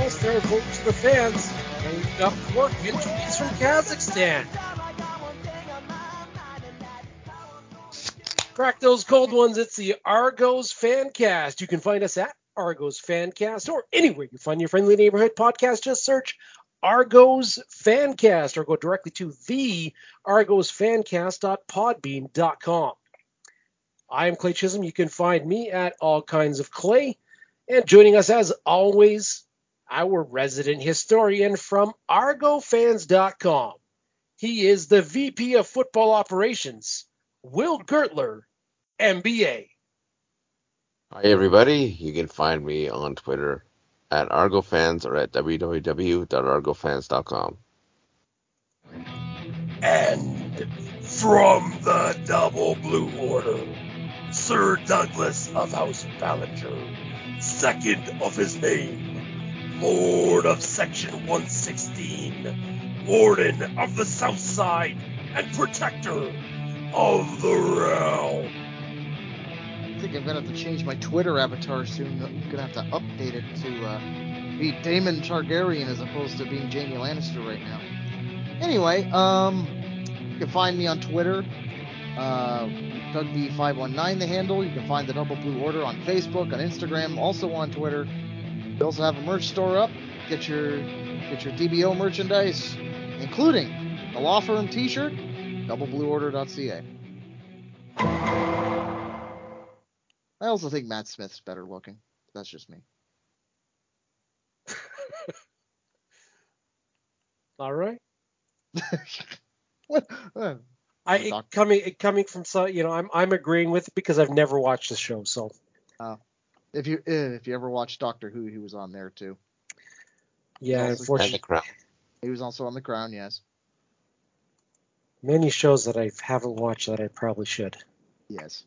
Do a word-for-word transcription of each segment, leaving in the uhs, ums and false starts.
all-star vote to the fans. And we've got pork entries from Kazakhstan. Crack those cold ones. It's the Argos Fancast. You can find us at Argos Fancast or anywhere you find your friendly neighborhood podcast. Just search Argos Fancast or go directly to the argos fancast dot podbean dot com. I am Clay Chisholm. You can find me at All Kinds of Clay. And joining us as always, our resident historian from argo fans dot com. He is the V P of Football Operations, Will Gertler, M B A. Hi, everybody. You can find me on Twitter at ArgoFans or at w w w dot argo fans dot com. And from the Double Blue Order, Sir Douglas of House Ballinger, second of his name, Lord of Section one sixteen, Warden of the South Side, and Protector of the Realm. I think I'm going to have to change my Twitter avatar soon. I'm going to have to update it to uh, be Daemon Targaryen as opposed to being Jaime Lannister right now. Anyway, um, you can find me on Twitter. Uh, Doug B five one nine the handle. You can find the Double Blue Order on Facebook, on Instagram, also on Twitter. We also have a merch store up. Get your get your D B O merchandise, including the Law Firm t-shirt, double blue order dot c a. I also think Matt Smith's better looking. That's just me. All right. What? Uh, I it, coming it, coming from so you know I'm I'm agreeing with it because I've never watched the show. So uh, if you if you ever watched Doctor Who, he was on there too. Yeah, unfortunately, The Crown. He was also on The Crown. Yes. Many shows that I haven't watched that I probably should. Yes.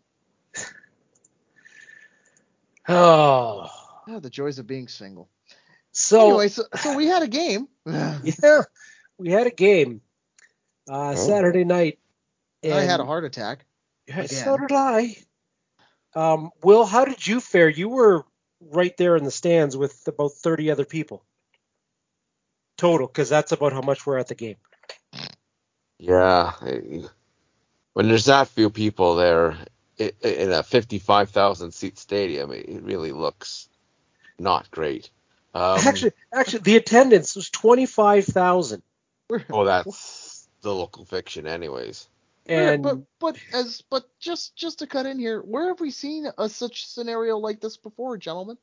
Oh. Oh, the joys of being single. So anyway, so, so we had a game. Yeah, we had a game uh, Oh. Saturday night. And I had a heart attack. Yeah, Again. so did I. Um, Will, how did you fare? You were right there in the stands with about thirty other people total, because that's about how much we're at the game. Yeah. When there's that few people there in a fifty-five thousand seat stadium, it really looks not great. Um, actually, actually, the attendance was twenty-five thousand. Oh, that's the local fiction, anyways. And but but as but just just to cut in here, where have we seen a such scenario like this before, gentlemen?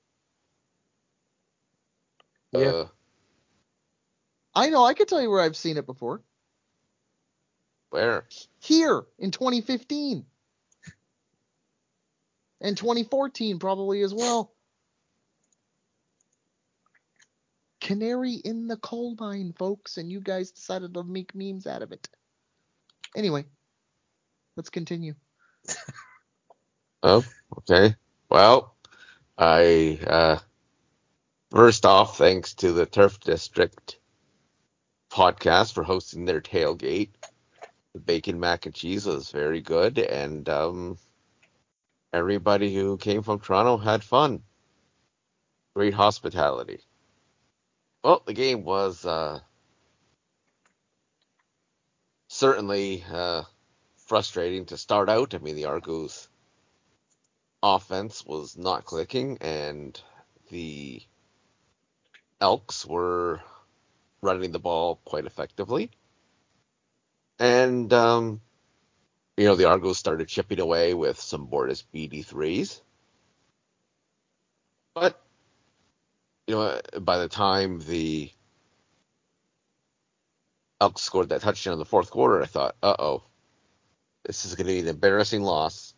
Yeah. Uh, I know, I can tell you where I've seen it before. Where? Here in twenty fifteen. And twenty fourteen probably as well. Canary in the coal mine, folks, and you guys decided to make memes out of it. Anyway, let's continue. Oh, okay. Well, I, uh, first off, thanks to the Turf District podcast for hosting their tailgate. The bacon mac and cheese was very good, and um, everybody who came from Toronto had fun. Great hospitality. Well, the game was uh, certainly uh, frustrating to start out. I mean, the Argos offense was not clicking, and the Elks were running the ball quite effectively. And, um, you know, the Argos started chipping away with some Bordas B D threes. But, you know, by the time the Elks scored that touchdown in the fourth quarter, I thought, uh-oh, this is going to be an embarrassing loss.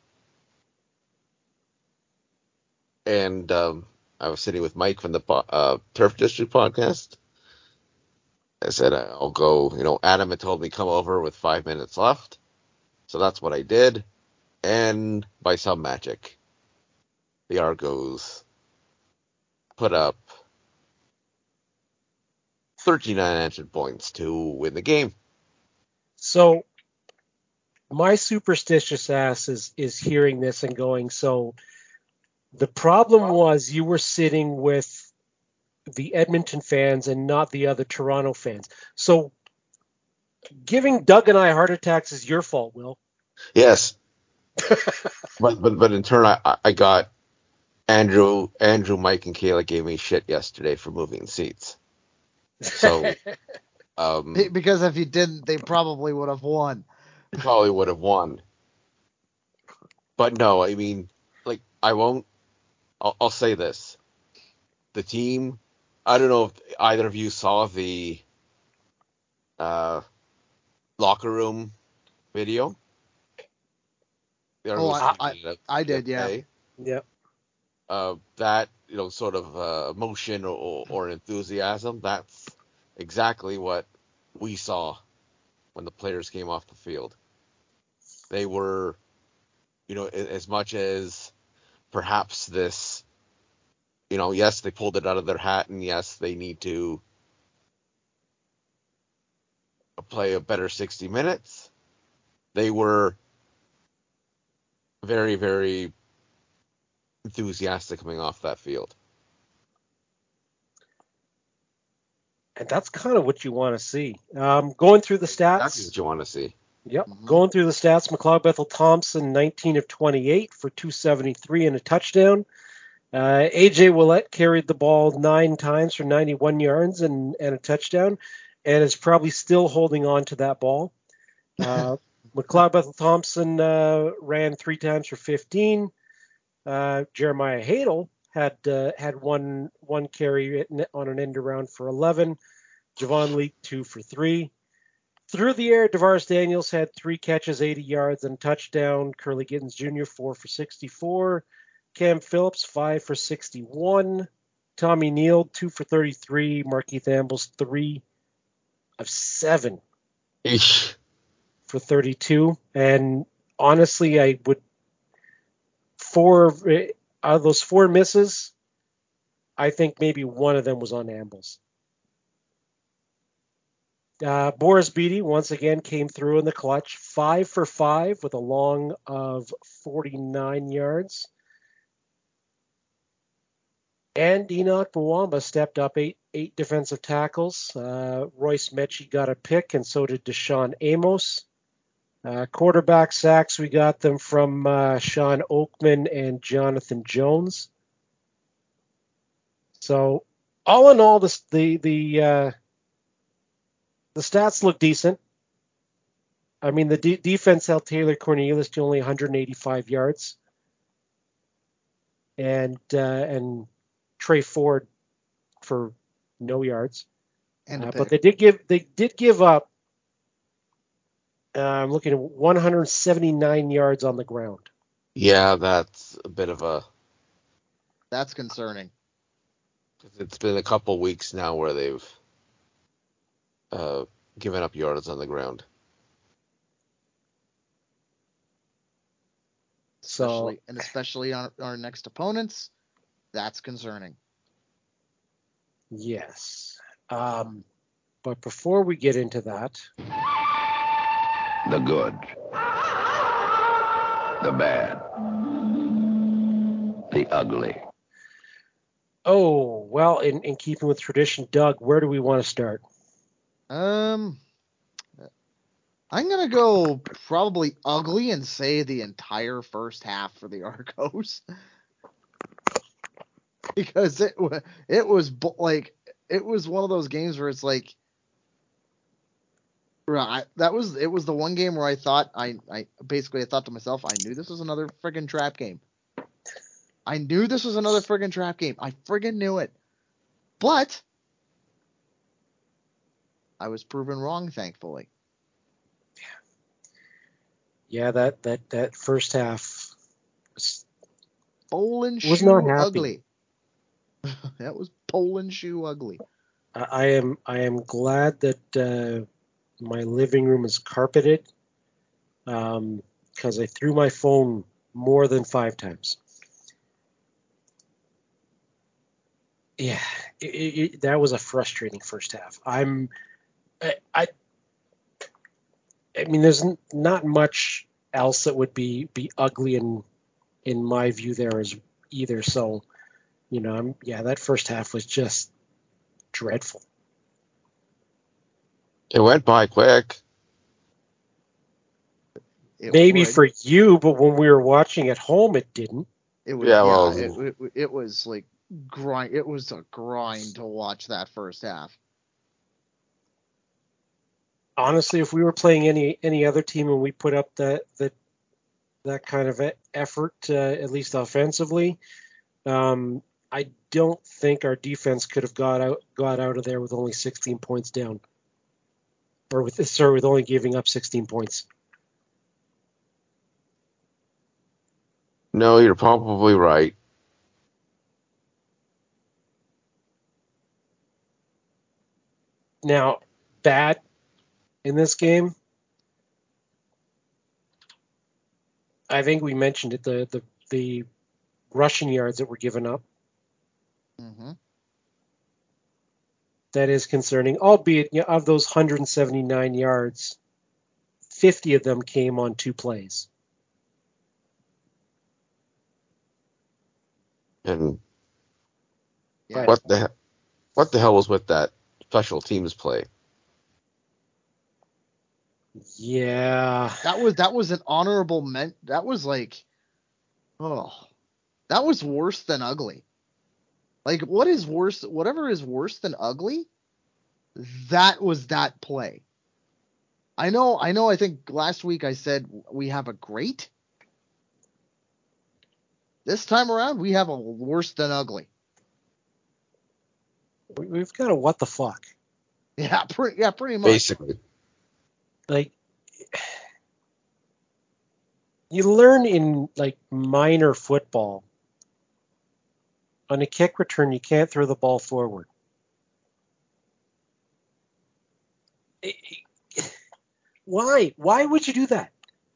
And um, I was sitting with Mike from the uh, Turf District podcast. I said, I'll go, you know, Adam had told me come over with five minutes left. So that's what I did. And by some magic, the Argos put up thirty-nine unanswered points to win the game. So my superstitious ass is, is hearing this and going, so the problem was you were sitting with the Edmonton fans and not the other Toronto fans. So giving Doug and I heart attacks is your fault, Will. Yes. but, but but in turn, I, I got Andrew, Andrew, Mike, and Kayla gave me shit yesterday for moving seats. So, um, Be- Because if you didn't, they probably would have won. probably would have won. But no, I mean, like, I won't. I'll, I'll say this: the team. I don't know if either of you saw the uh, locker room video. There Oh, was I, I- the, I uh, did, yeah. play. Yeah. Uh, that, you know, sort of uh, emotion or, or enthusiasm, that's exactly what we saw when the players came off the field. They were, you know, as much as perhaps this, you know, yes, they pulled it out of their hat, and yes, they need to play a better sixty minutes. They were very, very enthusiastic coming off that field. And that's kind of what you want to see. Um, going through the stats. That's what you want to see. Yep. Mhm. Going through the stats, McLeod Bethel Thompson, nineteen of twenty-eight for two seventy-three and a touchdown. Uh, A J Willett carried the ball nine times for ninety-one yards and, and a touchdown, and is probably still holding on to that ball. Uh, McLeod Bethel Thompson uh, ran three times for fifteen. Uh, Jeremiah Hadel had uh, had one one carry on an end around for eleven. Javon Leake two for three. Through the air, DeVaris Daniels had three catches, eighty yards, and a touchdown. Curly Gittens Junior four for sixty-four. Cam Phillips five for sixty-one. Tommy Neal two for thirty-three. Markeith Ambles three of seven Eesh. for thirty-two. And honestly, I would four out of those four misses, I think maybe one of them was on Ambles. Uh, Boris Beatty once again came through in the clutch, five for five with a long of forty-nine yards. And Enoch Mwamba stepped up eight eight defensive tackles. Uh, Royce Mechie got a pick, and so did Deshaun Amos. Uh, quarterback sacks, we got them from uh, Sean Oakman and Jonathan Jones. So, all in all, this, the the uh, the stats look decent. I mean, the de- defense held Taylor Cornelius to only one hundred eighty-five yards, and uh, and Trey Ford for no yards. And a Uh, pick. but they did give they did give up. Uh, I'm looking at one hundred seventy-nine yards on the ground. Yeah, that's a bit of a. That's concerning. It's been a couple weeks now where they've uh, given up yards on the ground. So Especially, and especially on our next opponents, that's concerning. yes, um, but before we get into that, The good, the bad, the ugly. oh well, in, in keeping with tradition, Doug, where do we want to start? Um, I'm gonna go probably ugly and say the entire first half for the Argos, because it wa- it was bo- like it was one of those games where it's like, right, that was it was the one game where I thought I I basically I thought to myself, I knew this was another friggin' trap game. I knew this was another friggin' trap game. I friggin' knew it, but I was proven wrong, thankfully. Yeah, that that that first half was, Poland was shoe not happy. ugly. That was Poland shoe ugly. I, I am I am glad that uh, my living room is carpeted, because um, I threw my phone more than five times. Yeah, it, it, it, that was a frustrating first half. I'm, I, I, I mean, there's n- not much else that would be be ugly in in my view there is either. So, you know, I'm, yeah, that first half was just dreadful. It went by quick. It Maybe would. for you, but when we were watching at home, it didn't. It was, Yeah, yeah, well- it, it, it was like grind. It was a grind to watch that first half. Honestly, if we were playing any any other team and we put up that that that kind of e- effort, uh, at least offensively, um, I don't think our defense could have got out got out of there with only sixteen points down, or with sorry, with only giving up sixteen points. No, you're probably right. Now, bad in this game, I think we mentioned it, the the the rushing yards that were given up. Mm-hmm. That is concerning, albeit, you know, of those one hundred seventy-nine yards, fifty of them came on two plays. And Yeah. what the he- what the hell was with that special teams play? Yeah. That was that was an honorable men. That was like, oh, that was worse than ugly. Like, what is worse? Whatever is worse than ugly, that was that play. I know. I know. I think last week I said we have a great. This time around, we have a worse than ugly. We- We've got a what the fuck. Yeah, pretty. Yeah, pretty much. Basically, Like, you learn in like minor football, on a kick return, you can't throw the ball forward. It- it- Why? Why would you do that?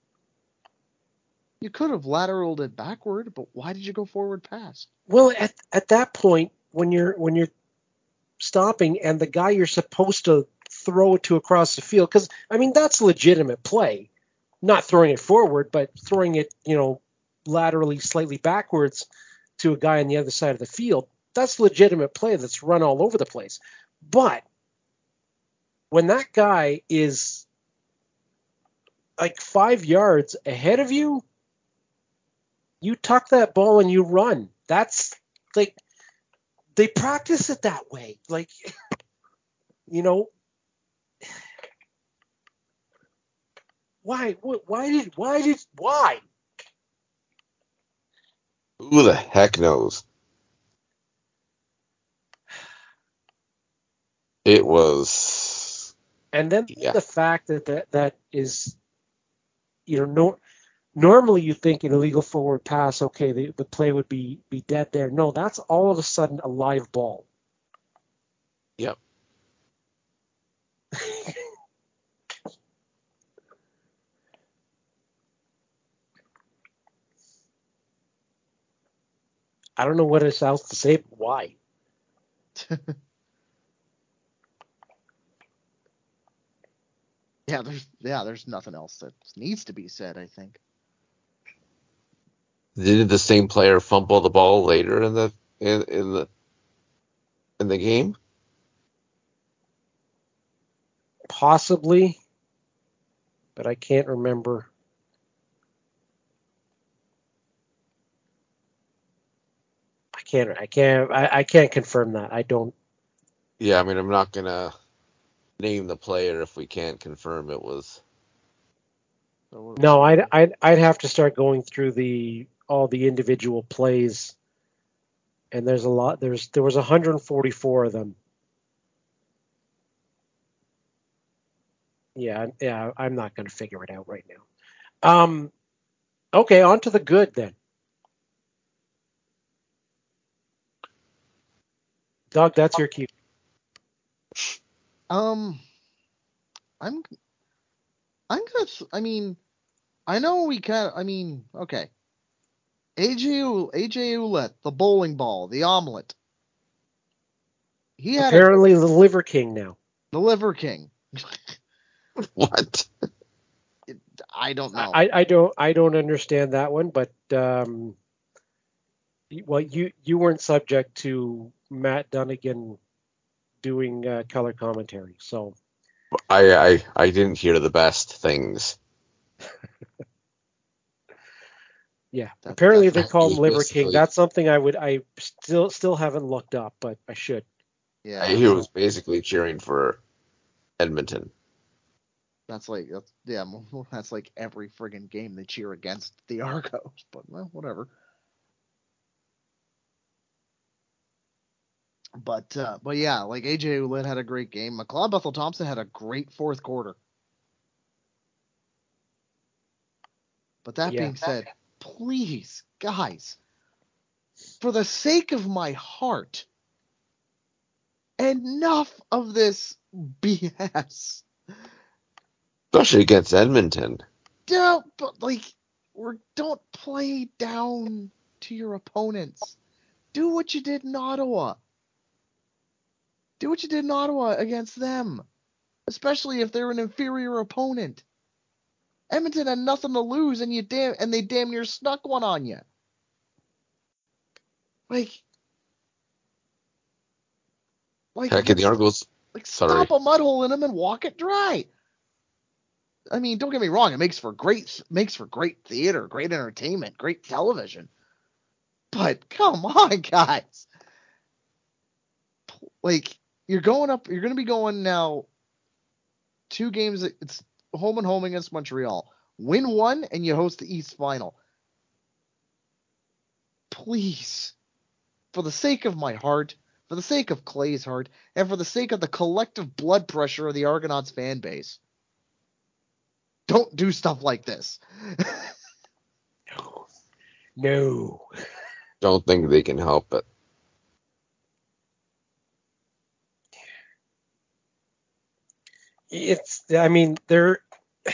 You could have lateraled it backward, but why did you go forward pass? Well, at at that point, when you're when you're stopping and the guy you're supposed to throw it to across the field, because I mean that's legitimate play, not throwing it forward, but throwing it, you know, laterally slightly backwards to a guy on the other side of the field. That's legitimate play that's run all over the place. But when that guy is like five yards ahead of you, you tuck that ball and you run. That's like, they practice it that way. Like, you know, why, wh- why did, why did, why? who the heck knows? It was And then yeah. the fact that that, that is, you know, no, normally you think an illegal forward pass, okay, the, the play would be, be dead there. No, that's all of a sudden a live ball. Yep. I don't know what else else to say, but why? Yeah, there's yeah, there's nothing else that needs to be said, I think. Did the same player fumble the ball later in the in, in the in the game? Possibly, but I can't remember. I can't. I can't. I, I can't confirm that. I don't. Yeah, I mean, I'm not gonna name the player if we can't confirm it was. So, No, so- I'd, I'd I'd have to start going through the all the individual plays, and there's a lot. There's there was one hundred forty-four of them. Yeah, yeah. I'm not going to figure it out right now. Um. Okay, on to the good then. Doug, that's your cue. Um, I'm, I'm gonna. s- I mean, I know we can. I mean, okay. A J U, A J Ouellette, the bowling ball, the omelet. He had a, Apparently, the Liver King now. the liver king. What? It, I don't know. I, I don't I don't understand that one, but um, well, you you weren't subject to Matt Dunnigan doing uh, color commentary. So I, I I didn't hear the best things. yeah, That- apparently that's they not- call him was Liver basically- King. That's something I would I still still haven't looked up, but I should. Yeah, I hear it was basically cheering for Edmonton. that's like that's yeah, well, that's like every friggin' game they cheer against the Argos, but well, whatever. But uh, but yeah, like A J Ouellette had a great game. McLeod Bethel Thompson had a great fourth quarter. But that Yeah. being said, please, guys, for the sake of my heart, enough of this B S. Especially against Edmonton. Don't, but like, we're, don't play down to your opponents. Do what you did in Ottawa. Do what you did in Ottawa against them, especially if they're an inferior opponent. Edmonton had nothing to lose, and you damn and they damn near snuck one on you. Like, like, Heck, and the Argos. like sorry. stop a mud hole in them and walk it dry. I mean, don't get me wrong; it makes for great makes for great theater, great entertainment, great television. But come on, guys. Like, you're going up, you're going to be going now two games. It's home and home against Montreal. Win one, and you host the East Final. Please, for the sake of my heart, for the sake of Clay's heart, and for the sake of the collective blood pressure of the Argonauts fan base, don't do stuff like this. No. No. Don't think they can help it. It's, I mean, they're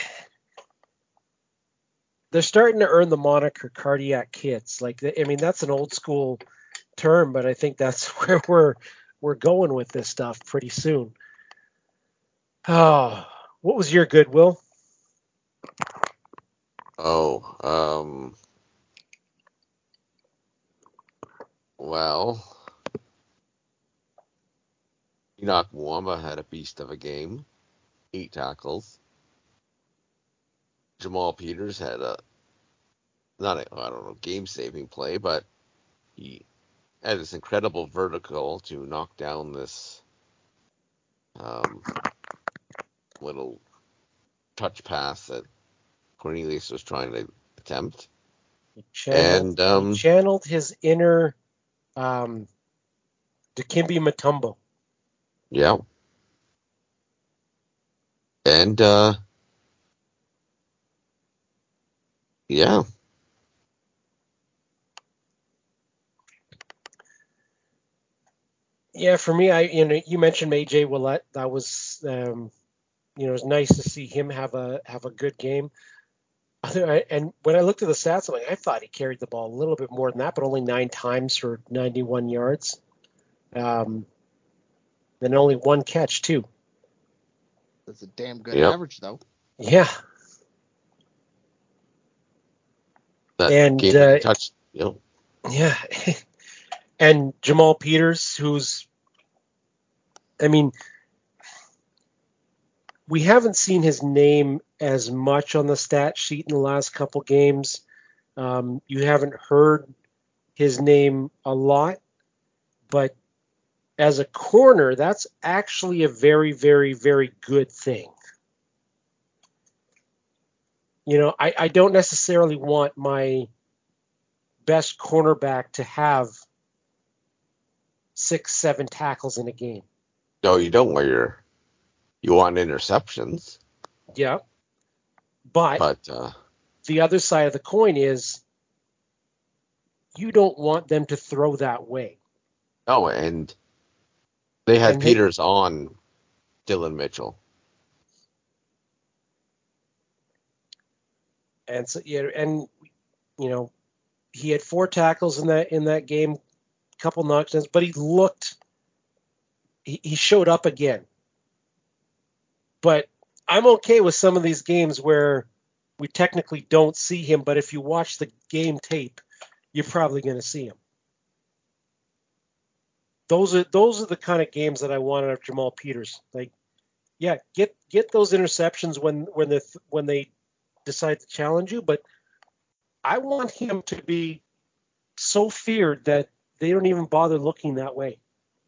they're starting to earn the moniker cardiac kids. Like, I mean, that's an old school term, but I think that's where we're we're going with this stuff pretty soon. Oh, what was your good, Will? Oh, um, well, Enoch Mwamba had a beast of a game, eight tackles. Jamal Peters had a not a I don't know game-saving play, but he had this incredible vertical to knock down this um, little touch pass that Cornelius was trying to attempt. He channeled, And um, he channeled his inner um, Dikembe Mutombo. yeah, and uh, yeah, Yeah, for me, I you know you mentioned A J Ouellette. That was um, you know it was nice to see him have a have a good game. And when I looked at the stats, I'm like, I thought he carried the ball a little bit more than that, but only nine times for ninety-one yards. Um, and only one catch too. That's a damn good Yep. average, though. Yeah. that And, game uh, touch. You know, Yeah. And Jamal Peters, who's, I mean, we haven't seen his name as much on the stat sheet in the last couple games. Um, you haven't heard his name a lot, but as a corner, that's actually a very, very, very good thing. You know, I, I don't necessarily want my best cornerback to have six, seven tackles in a game. no, you don't. Where you're you want interceptions, Yeah. But, but uh, the other side of the coin is you don't want them to throw that way. no, and they had And they- Peters on Dylan Mitchell. And so, yeah, and you know, he had four tackles in that in that game, a couple knockdowns, but he looked, he, he showed up again. But I'm okay with some of these games where we technically don't see him, but if you watch the game tape, you're probably going to see him. those are those are the kind of games that I want out of Jamal Peters. Like, yeah, get get those interceptions when when they when they decide to challenge you, but I want him to be so feared that they don't even bother looking that way.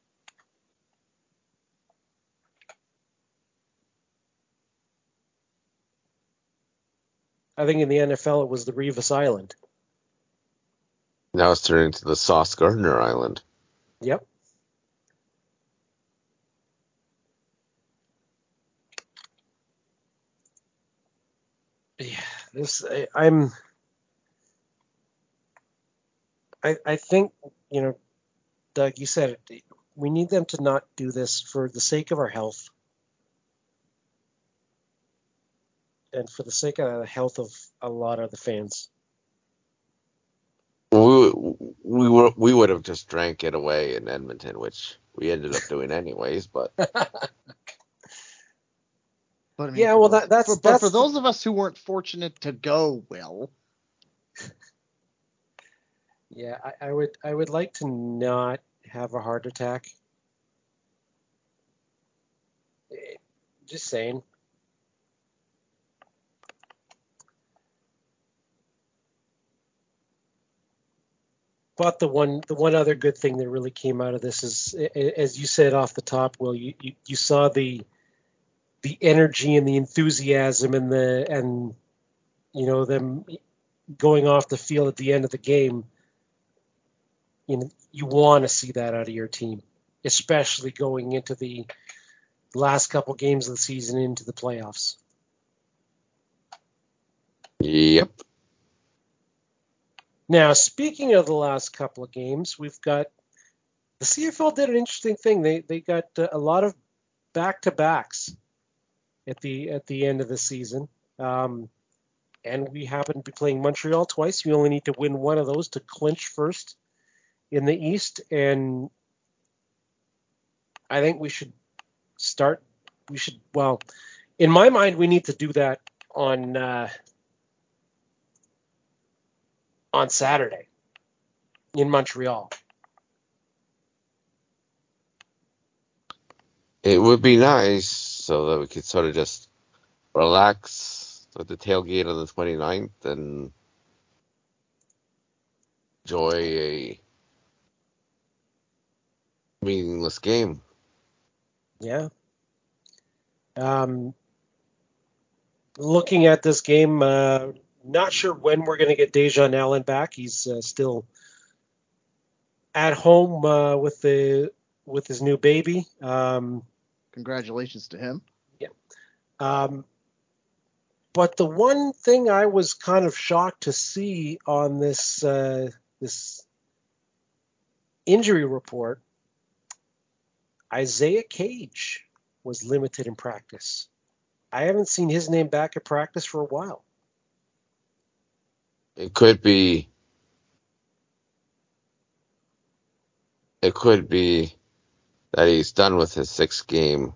I think in the N F L it was the Revis Island. Now it's turning into the Sauce Gardner Island. Yep. Yeah, this I, I'm. I I think you know, Doug, you said it. We need them to not do this for the sake of our health and for the sake of the health of a lot of the fans. We we were we would have just drank it away in Edmonton, which we ended up doing anyways. But But I mean, Yeah, for well, those- that- that's- for, but that's for the- those of us who weren't fortunate to go, Will, Yeah, I, I would I would like to not have a heart attack. Eh, Just saying. But the one the one other good thing that really came out of this is, a- a- as you said off the top, Will, you, you, you saw the the energy and the enthusiasm and the and you know them going off the field at the end of the game. You know, you want to see that out of your team, especially going into the last couple games of the season into the playoffs. yep, Now, speaking of the last couple of games, we've got the C F L did an interesting thing. They they got uh, a lot of back to backs at the at the end of the season, um, and we happen to be playing Montreal twice. We only need to win one of those to clinch first in the East, and I think we should start. We should well, in my mind, we need to do that on uh, on Saturday in Montreal. it would be nice so that we could sort of just relax at the tailgate on the twenty-ninth and enjoy a meaningless game. Yeah. Um, looking at this game, uh, not sure when we're going to get Dejan Allen back. He's uh, still at home uh, with the with his new baby. Um, congratulations to him. um, but the one thing I was kind of shocked to see on this uh, this injury report, Isaiah Cage was limited in practice. I haven't seen his name back at practice for a while. It could be. It could be that he's done with his sixth game.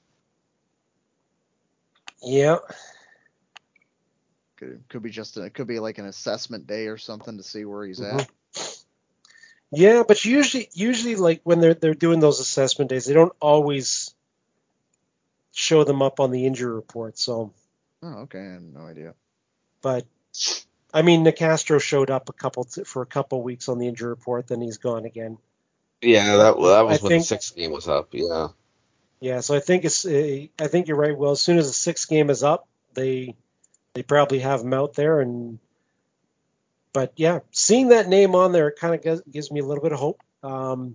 Yeah. Could, could be just a, it could be like an assessment day or something to see where he's Mhm. at. Yeah, but usually, usually, like when they're they're doing those assessment days, they don't always show them up on the injury report. So, Oh, okay, I had no idea. but I mean, Nicastro showed up a couple t- for a couple weeks on the injury report, then he's gone again. Yeah, that that was I when think- the sixth game was up. Yeah, Yeah, so I think it's uh, I think you're right. Well, as soon as the sixth game is up, they they probably have him out there, and but yeah, seeing that name on there kind of gives, gives me a little bit of hope. Um,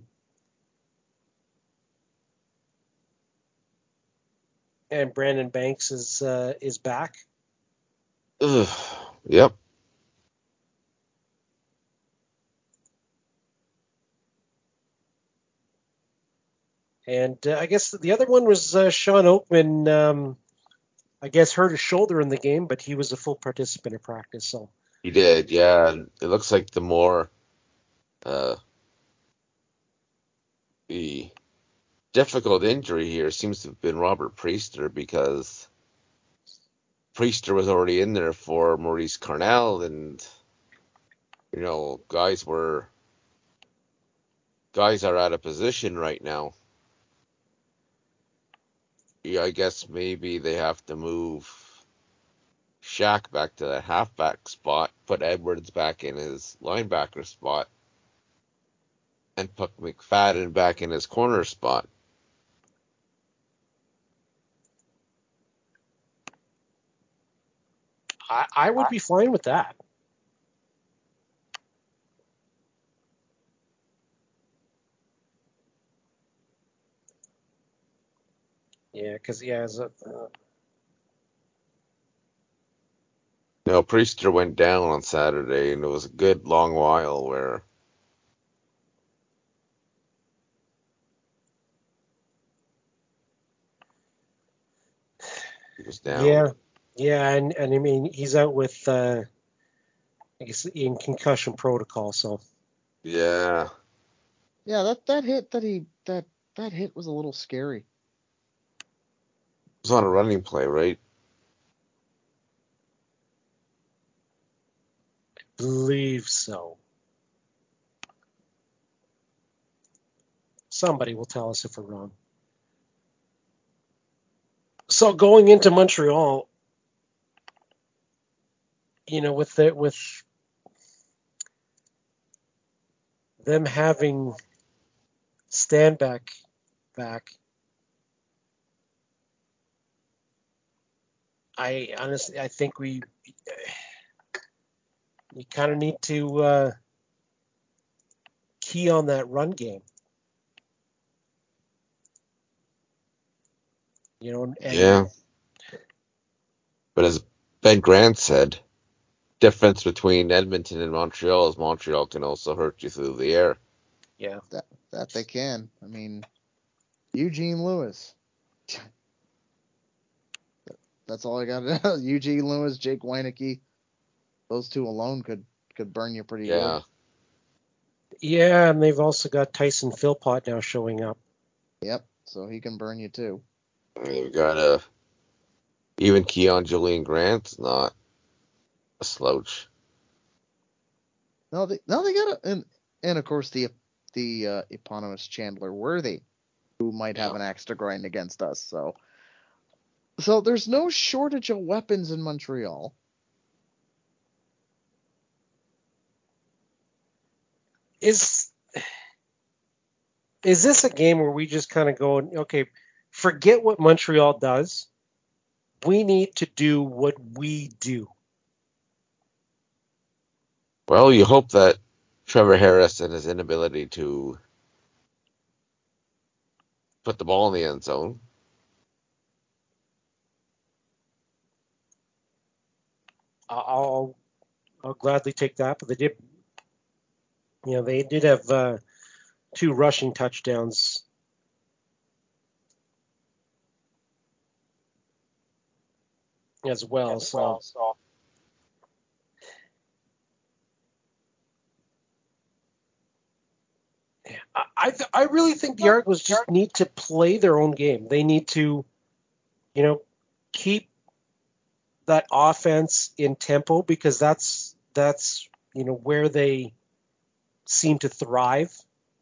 and Brandon Banks is uh, is back. Ugh. Yep. And uh, I guess the other one was uh, Sean Oakman. Um, I guess hurt his shoulder in the game, but he was a full participant in practice. So He did. Yeah, and it looks like the more uh, the difficult injury here seems to have been Robert Priester, because Priester was already in there for Maurice Carnell, and you know, guys were guys are out of position right now. Yeah, I guess maybe they have to move Shaq back to the halfback spot, put Edwards back in his linebacker spot, and put McFadden back in his corner spot. I, I would be fine with that. Yeah, because he has a. Uh, You know, Priester went down on Saturday, and it was a good long while where he was down. yeah, yeah, and, and I mean he's out with uh, I guess in concussion protocol. So Yeah. Yeah, that, that hit that he that that hit was a little scary. It was on a running play, right? believe so. Somebody will tell us if we're wrong. So going into Montreal, you know, with the, with them having Stanback back, I honestly I think we you kind of need to uh, key on that run game. You know, and Yeah. But as Ben Grant said, difference between Edmonton and Montreal is Montreal can also hurt you through the air. yeah, That that they can. I mean, Eugene Lewis. That's all I got to know. Eugene Lewis, Jake Weineke. Those two alone could could burn you pretty Yeah. good. yeah, and they've also got Tyson Philpott now showing up. Yep. So he can burn you too. We've got a even Keon Julian Grant's not a slouch. No, they no they got a, and and of course the the uh, eponymous Chandler Worthy, who might have Yeah. an axe to grind against us. So so there's no shortage of weapons in Montreal. Is is this a game where we just kind of go, okay, forget what Montreal does. We need to do what we do. Well, you hope that Trevor Harris and his inability to put the ball in the end zone. I'll I'll gladly take that, but they did, you know, they did have uh, two rushing touchdowns. As well, as so, well. So I I, th- I really think the Argos just need to play their own game. They need to, you know, keep that offense in tempo because that's that's you know where they seem to thrive.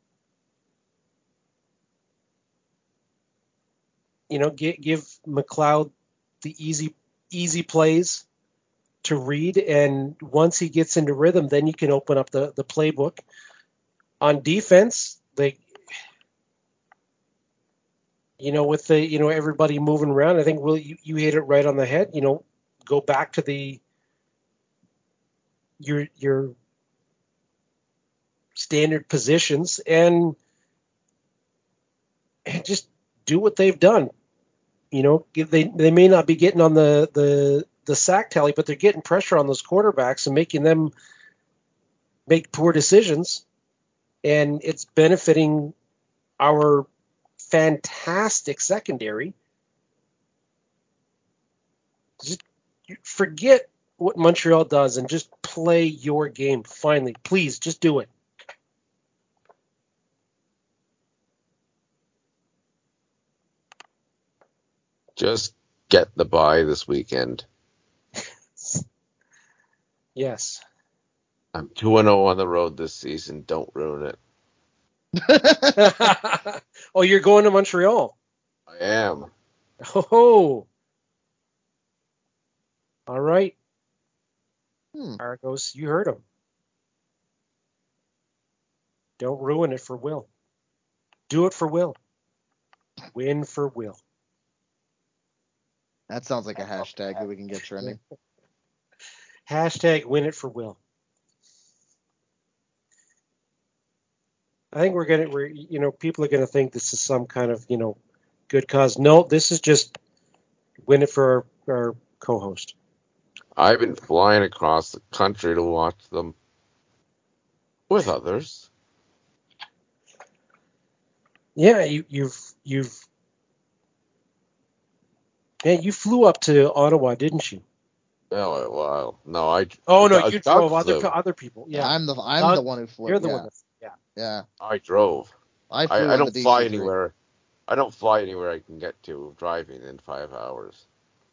You know, give, give McLeod the easy easy plays to read, and once he gets into rhythm, then you can open up the, the playbook. On defense, they, you know, with the, you know, everybody moving around, I think Will, you, you hit it right on the head. You know, go back to the your your standard positions and and just do what they've done. You know, they they may not be getting on the the the sack tally, but they're getting pressure on those quarterbacks and making them make poor decisions, and it's benefiting our fantastic secondary. Just forget what Montreal does and just play your game. Finally, please, just do it. Just get the bye this weekend. Yes. I'm two and oh on the road this season. Don't ruin it. Oh, you're going to Montreal. I am. Oh, all right. Hmm. Argos, you heard him. Don't ruin it for Will. Do it for Will. Win for Will. That sounds like a hashtag that we can get trending. Hashtag win it for Will. I think we're gonna, we're, you know, people are gonna think this is some kind of, you know, good cause. No, this is just win it for our, our co-host. I've been flying across the country to watch them with others. Yeah, you, you've, you've, yeah, you flew up to Ottawa, didn't you? Oh, well, no, I. Oh no, Doug you drove other flew. other people. Yeah, I'm the I'm Doug, the one who flew. you're the yeah. one. That's, yeah. Yeah. I drove. I I, flew I on don't the fly D C three. anywhere. I don't fly anywhere I can get to driving in five hours.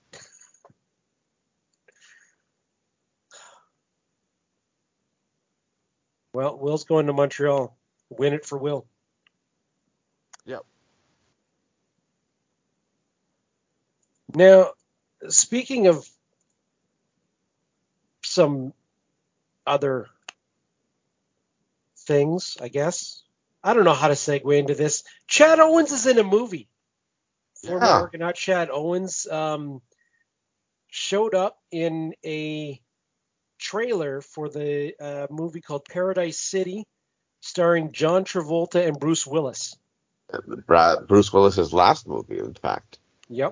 Well, Will's going to Montreal. Win it for Will. Yep. Now, speaking of some other things, I guess. I don't know how to segue into this. Chad Owens is in a movie. Former Yeah. Argonaut Chad Owens um, showed up in a trailer for the uh, movie called Paradise City, starring John Travolta and Bruce Willis. Brad, Bruce Willis's last movie, in fact. Yep.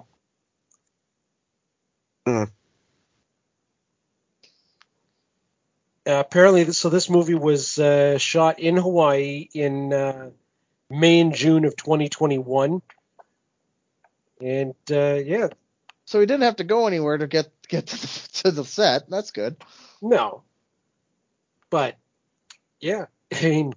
Mm. Uh, apparently, so this movie was uh, shot in Hawaii in uh, May and June of twenty twenty-one. And uh, yeah, So he didn't have to go anywhere to get get to the, to the set. That's good. no. But yeah, I mean,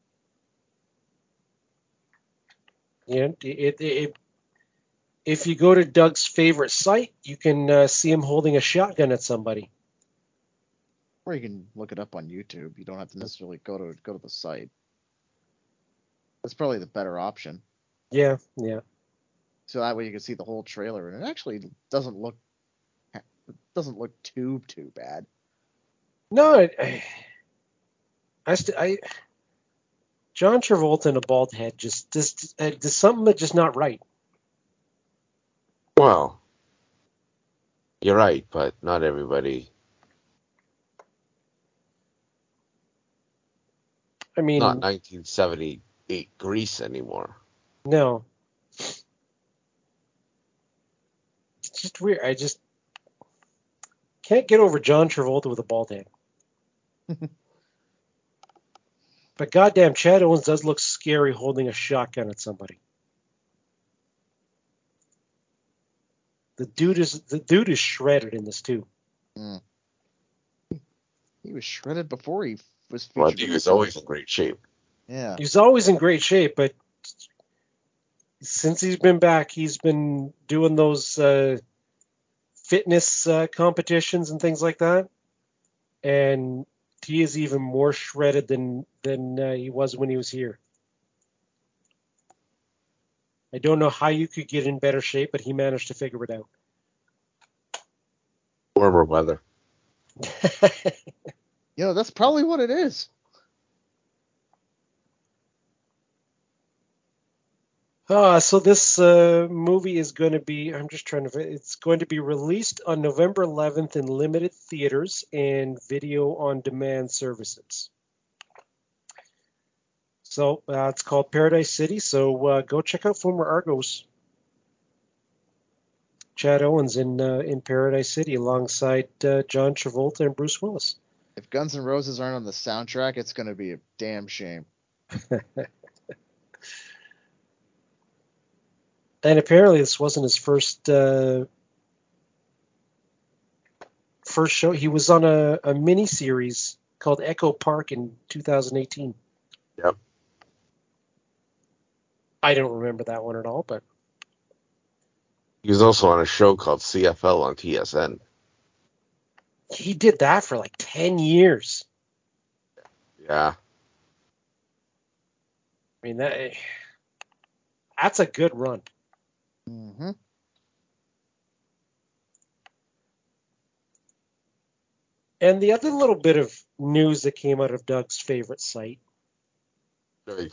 yeah, it, it, it, if you go to Doug's favorite site, you can uh, see him holding a shotgun at somebody. Or you can look it up on YouTube. You don't have to necessarily go to go to the site. That's probably the better option. Yeah, yeah. So that way you can see the whole trailer, and it actually doesn't look it doesn't look too too bad. No, I, I, I, st- I John Travolta and a bald head just just uh, there's something that's just not right. Well, you're right, but not everybody. I mean, Not nineteen seventy-eight Grease anymore. no, it's just weird. I just can't get over John Travolta with a bald head. But goddamn, Chad Owens does look scary holding a shotgun at somebody. The dude is the dude is shredded in this too. Mm. He was shredded before he was featured. Well, he was always in great shape. Yeah. He's always in great shape, but since he's been back, he's been doing those uh, fitness uh, competitions and things like that, and he is even more shredded than than uh, he was when he was here. I don't know how you could get in better shape, but he managed to figure it out. Warmer weather. You know, that's probably what it is. Uh, so this uh, movie is going to be, I'm just trying to, it's going to be released on November eleventh in limited theaters and video on demand services. So uh, it's called Paradise City. So uh, go check out former Argos. Chad Owens in uh, in Paradise City alongside uh, John Travolta and Bruce Willis. If Guns N' Roses aren't on the soundtrack, it's going to be a damn shame. And apparently this wasn't his first uh, first show. He was on a, a mini series called Echo Park in two thousand eighteen. Yep. I don't remember that one at all, but He was also on a show called C F L on T S N. he did that for like ten years. Yeah. mean, that that's a good run. Mm-hmm. And the other little bit of news that came out of Doug's favorite site Right.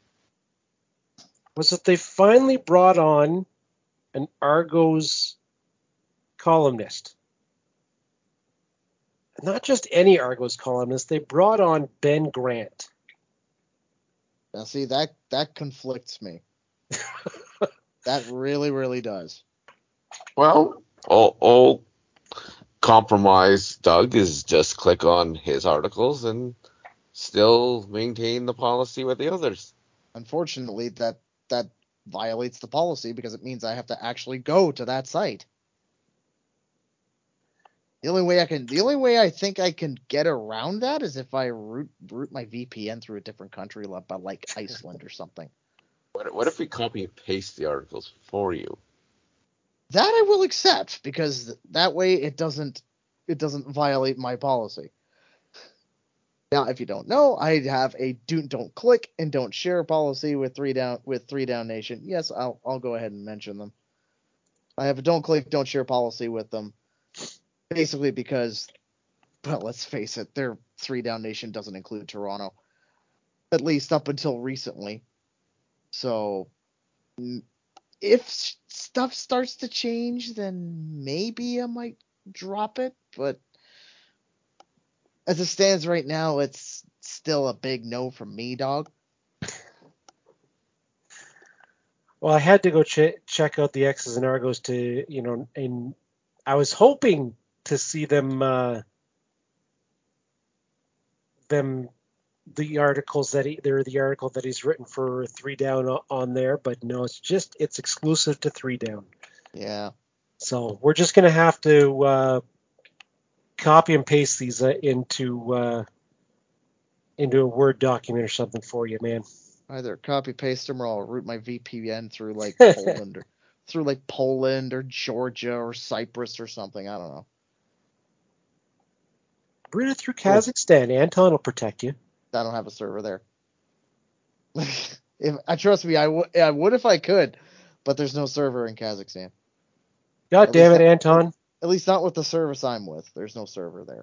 was that they finally brought on an Argos columnist. Not just any Argos columnist, they brought on Ben Grant. Now, see, that, that conflicts me. That really, really does. Well, all, all compromise, Doug, is just click on his articles and still maintain the policy with the others. Unfortunately, that that violates the policy because it means I have to actually go to that site. The only way I can, the only way I think I can get around that is if I route route my V P N through a different country, like like Iceland or something. What, what if we copy and paste the articles for you? That I will accept because that way it doesn't it doesn't violate my policy. Now, if you don't know, I have a do don't click and don't share policy with three down with three down nation. Yes, I'll I'll go ahead and mention them. I have a don't click, don't share policy with them. Basically because, well, let's face it, their three down nation doesn't include Toronto. At least up until recently. So if stuff starts to change, then maybe I might drop it, but as it stands right now, it's still a big no from me, dog. Well, I had to go ch- check out the X's and Argos to, you know, and I was hoping to see them, uh, them, the articles that he, they're the article that he's written for Three Down on there, but no, it's just, it's exclusive to Three Down. Yeah. So we're just going to have to uh, copy and paste these uh, into uh, into a Word document or something for you, man. Either copy paste them or I'll route my V P N through like Poland or through like Poland or Georgia or Cyprus or something. I don't know. Bring it through Kazakhstan. Anton will protect you. I don't have a server there. If I trust me, I, w- I would if I could, but there's no server in Kazakhstan. God At damn least it, not- Anton. At least not with the service I'm with. There's no server there.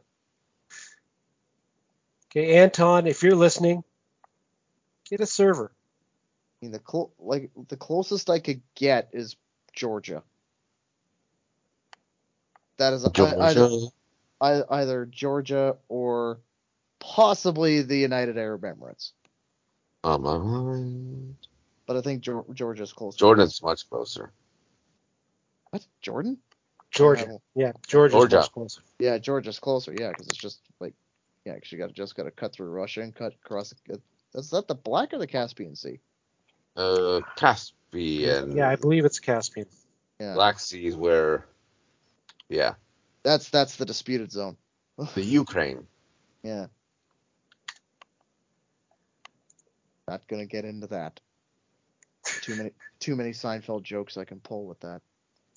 Okay, Anton, if you're listening, get a server. I mean, the clo- like the closest I could get is Georgia. That is Georgia. either, either either Georgia or possibly the United Arab Emirates. Um, But I think Geor- Georgia's closer. Jordan's much closer. What? Jordan? Georgia. Uh, Yeah, Georgia's Georgia. much closer. Yeah, Georgia's closer. Yeah, because it's just like, yeah, because you got just got to cut through Russia and cut across. The, is that the Black or the Caspian Sea? Uh, Caspian. Yeah, I believe it's Caspian. Yeah, Black Sea is where, yeah, that's that's the disputed zone. the Ukraine. Yeah. Not gonna get into that. Too many too many Seinfeld jokes I can pull with that.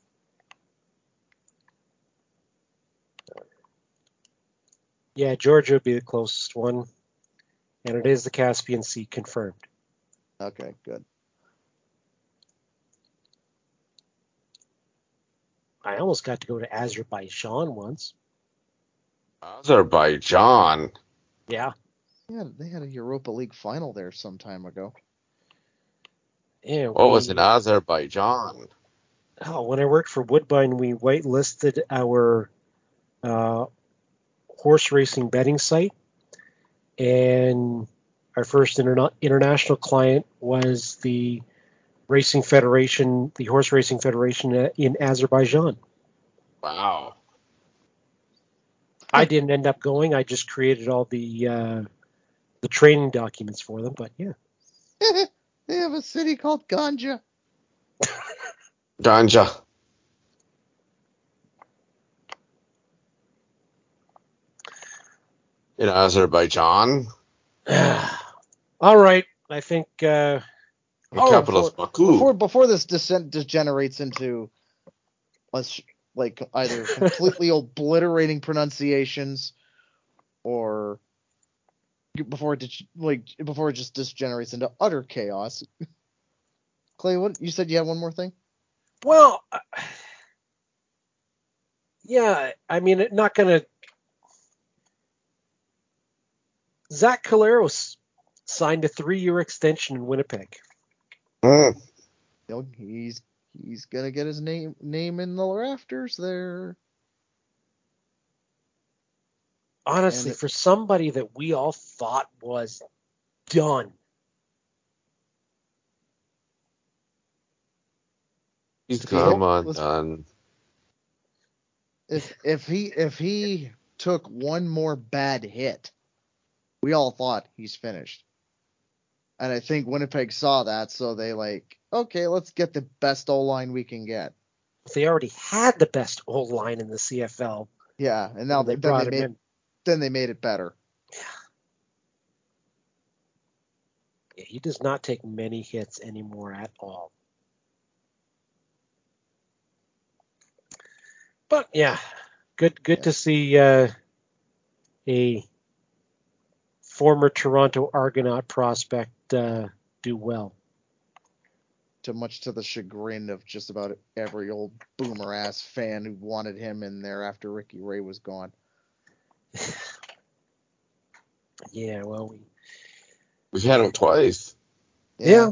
Yeah, Georgia would be the closest one. And it is the Caspian Sea, confirmed. Okay, good. I almost got to go to Azerbaijan once. Azerbaijan. Yeah. Yeah, they had a Europa League final there some time ago. Yeah. What we, was in Azerbaijan? Oh, when I worked for Woodbine, we whitelisted our uh, horse racing betting site, and our first interna- international client was the racing federation, the horse racing federation in Azerbaijan. Wow. I didn't end up going. I just created all the uh, the training documents for them. But yeah, They have a city called Ganja. Ganja. In Azerbaijan. all right. I think uh, The Oh, capital is before, Baku. before before this descent degenerates into us like either completely obliterating pronunciations or before it de- like before it just degenerates into utter chaos. Clay, what you said you had one more thing? Well, uh, yeah, I mean, it not going to. Zach Caleros signed a three-year extension in Winnipeg. Mm. You know, he's he's gonna get his name name in the rafters there. Honestly, And it- for somebody that we all thought was done, He's To be come able- on done. If if he if he took one more bad hit, we all thought he's finished. And I think Winnipeg saw that, so they like, okay, let's get the best O line we can get. they already had the best old line in the C F L. Yeah, and now when they then brought they him made in. then they made it better. Yeah, he does not take many hits anymore at all. But yeah, good good Yeah. to see uh, a former Toronto Argonaut prospect uh, do well. To much to the chagrin of just about every old boomer ass fan who wanted him in there after Ricky Ray was gone. Yeah, well, we, We had him twice. yeah.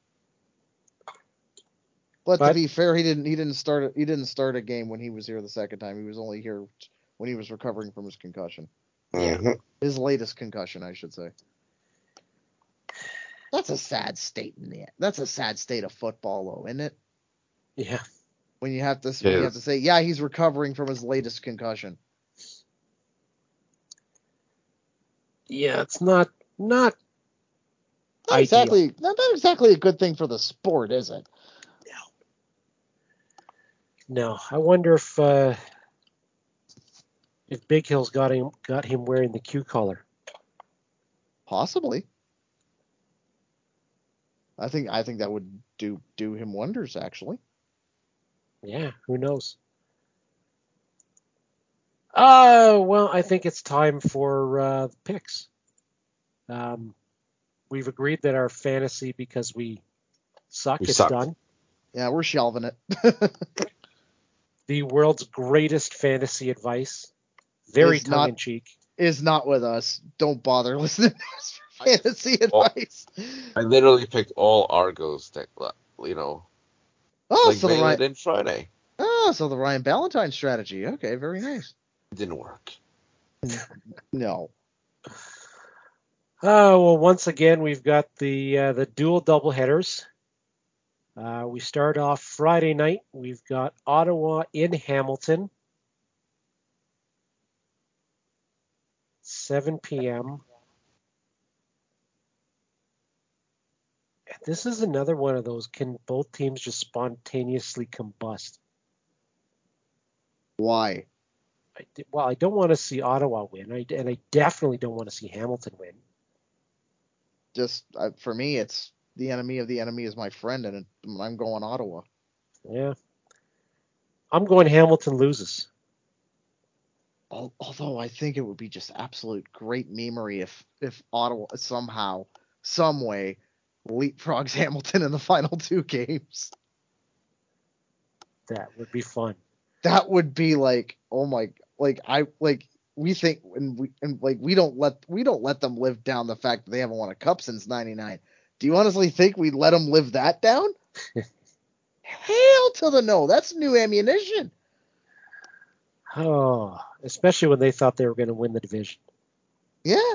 But, But- to be fair, he didn't he didn't start a, he didn't start a game when he was here the second time. He was only here when he was recovering from his concussion. Yeah. Mhm. His latest concussion, I should say. That's a sad state in the that's a sad state of football, though, isn't it? yeah, When you have to when you Yes. have to say, yeah, he's recovering from his latest concussion. yeah. It's not not Not Ideal. exactly not, not exactly a good thing for the sport, is it? no. I wonder if uh, if Big Hill's got him got him wearing the Q collar. Possibly. I think I think that would do do him wonders, actually. Yeah, who knows? Uh, well, I think it's time for uh, the picks. Um, we've agreed that our fantasy, because we suck, We it's suck. done. Yeah, we're shelving it. The world's greatest fantasy advice, very It's not- tongue in cheek. Is not with us. Don't bother listening to us for fantasy Oh. advice. I literally picked all Argos that, you know, Oh, like so the mail Ryan, it in Friday. oh, so the Ryan Ballantyne strategy. Okay, very nice. It didn't work. No. Oh well, once again we've got the uh, the dual double headers. Uh, we start off Friday night. We've got Ottawa in Hamilton, seven p.m. This is another one of those. Can both teams just spontaneously combust? Why? I, well, I don't want to see Ottawa win, I, and I definitely don't want to see Hamilton win. Just uh, for me, it's the enemy of the enemy is my friend, and it, I'm going Ottawa. Yeah, I'm going Hamilton loses. Al- Although I think it would be just absolute great memery if if Ottawa somehow, some way, leapfrogs Hamilton in the final two games. That would be fun. That would be like, oh my, like I like we think and we and like we don't let we don't let them live down the fact that they haven't won a cup since ninety-nine. Do you honestly think we'd let them live that down? Hell to the no. That's new ammunition. Oh, especially when they thought they were going to win the division. Yeah.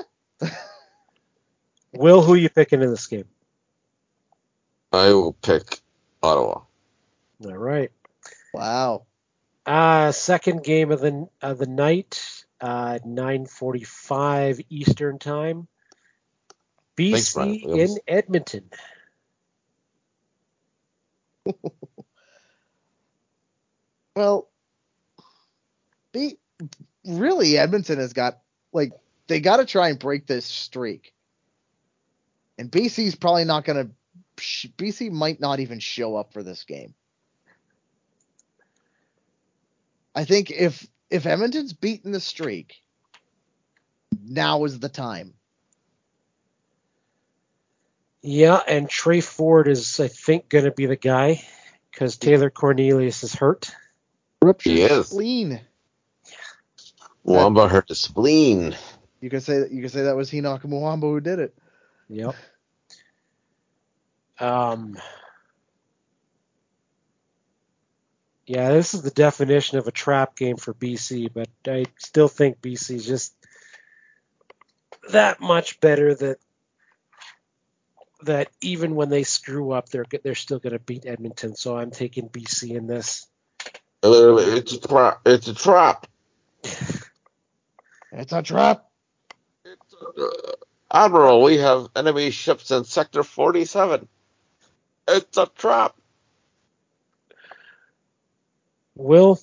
Will, who are you picking in this game? I will pick Ottawa. All right. Wow. Uh, second game of the of the night, uh, nine forty-five Eastern time. Thanks, B C Brian in Williams. Edmonton. Well, be really Edmonton has got like they got to try and break this streak. And B C's probably not going to B C might not even show up for this game. I think if if Edmonton's beaten the streak, now is the time. Yeah, and Trey Ford is, I think, going to be the guy because Taylor Cornelius is hurt. Ruptured He is. spleen. Wamba hurt the spleen. You could say that. You could say that was Hinaka Muamba who did it. Yep. Um. Yeah, this is the definition of a trap game for B C, but I still think B C is just that much better that that even when they screw up, they're they're still going to beat Edmonton. So I'm taking B C in this. Uh, It's a trap. It's a trap. It's a trap. Uh, Admiral, we have enemy ships in Sector forty-seven. It's a trap. Will,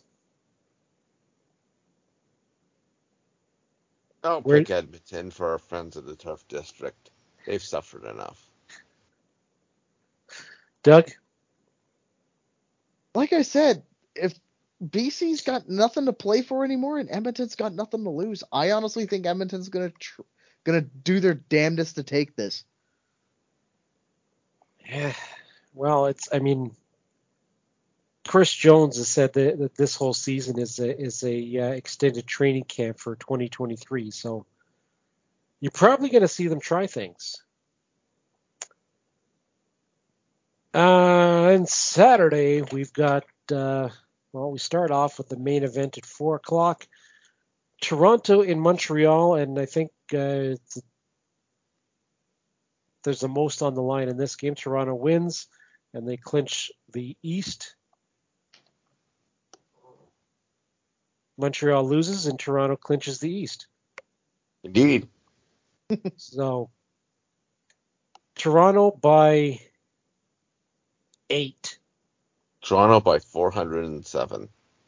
Don't Where- pick Edmonton for our friends of the Turf District. They've suffered enough. Doug? Like I said, if B C's got nothing to play for anymore and Edmonton's got nothing to lose, I honestly think Edmonton's gonna tr- gonna do their damnedest to take this. Yeah. Well, it's. I mean, Chris Jones has said that, that this whole season is a is a uh, extended training camp for twenty twenty-three. So you're probably going to see them try things. Uh, and Saturday we've got. Uh, well, we start off with the main event at four o'clock. Toronto in Montreal, and I think uh, it's, there's the most on the line in this game. Toronto wins, and they clinch the East. Montreal loses, and Toronto clinches the East. Indeed. So, Toronto by eight. Toronto by four hundred seven.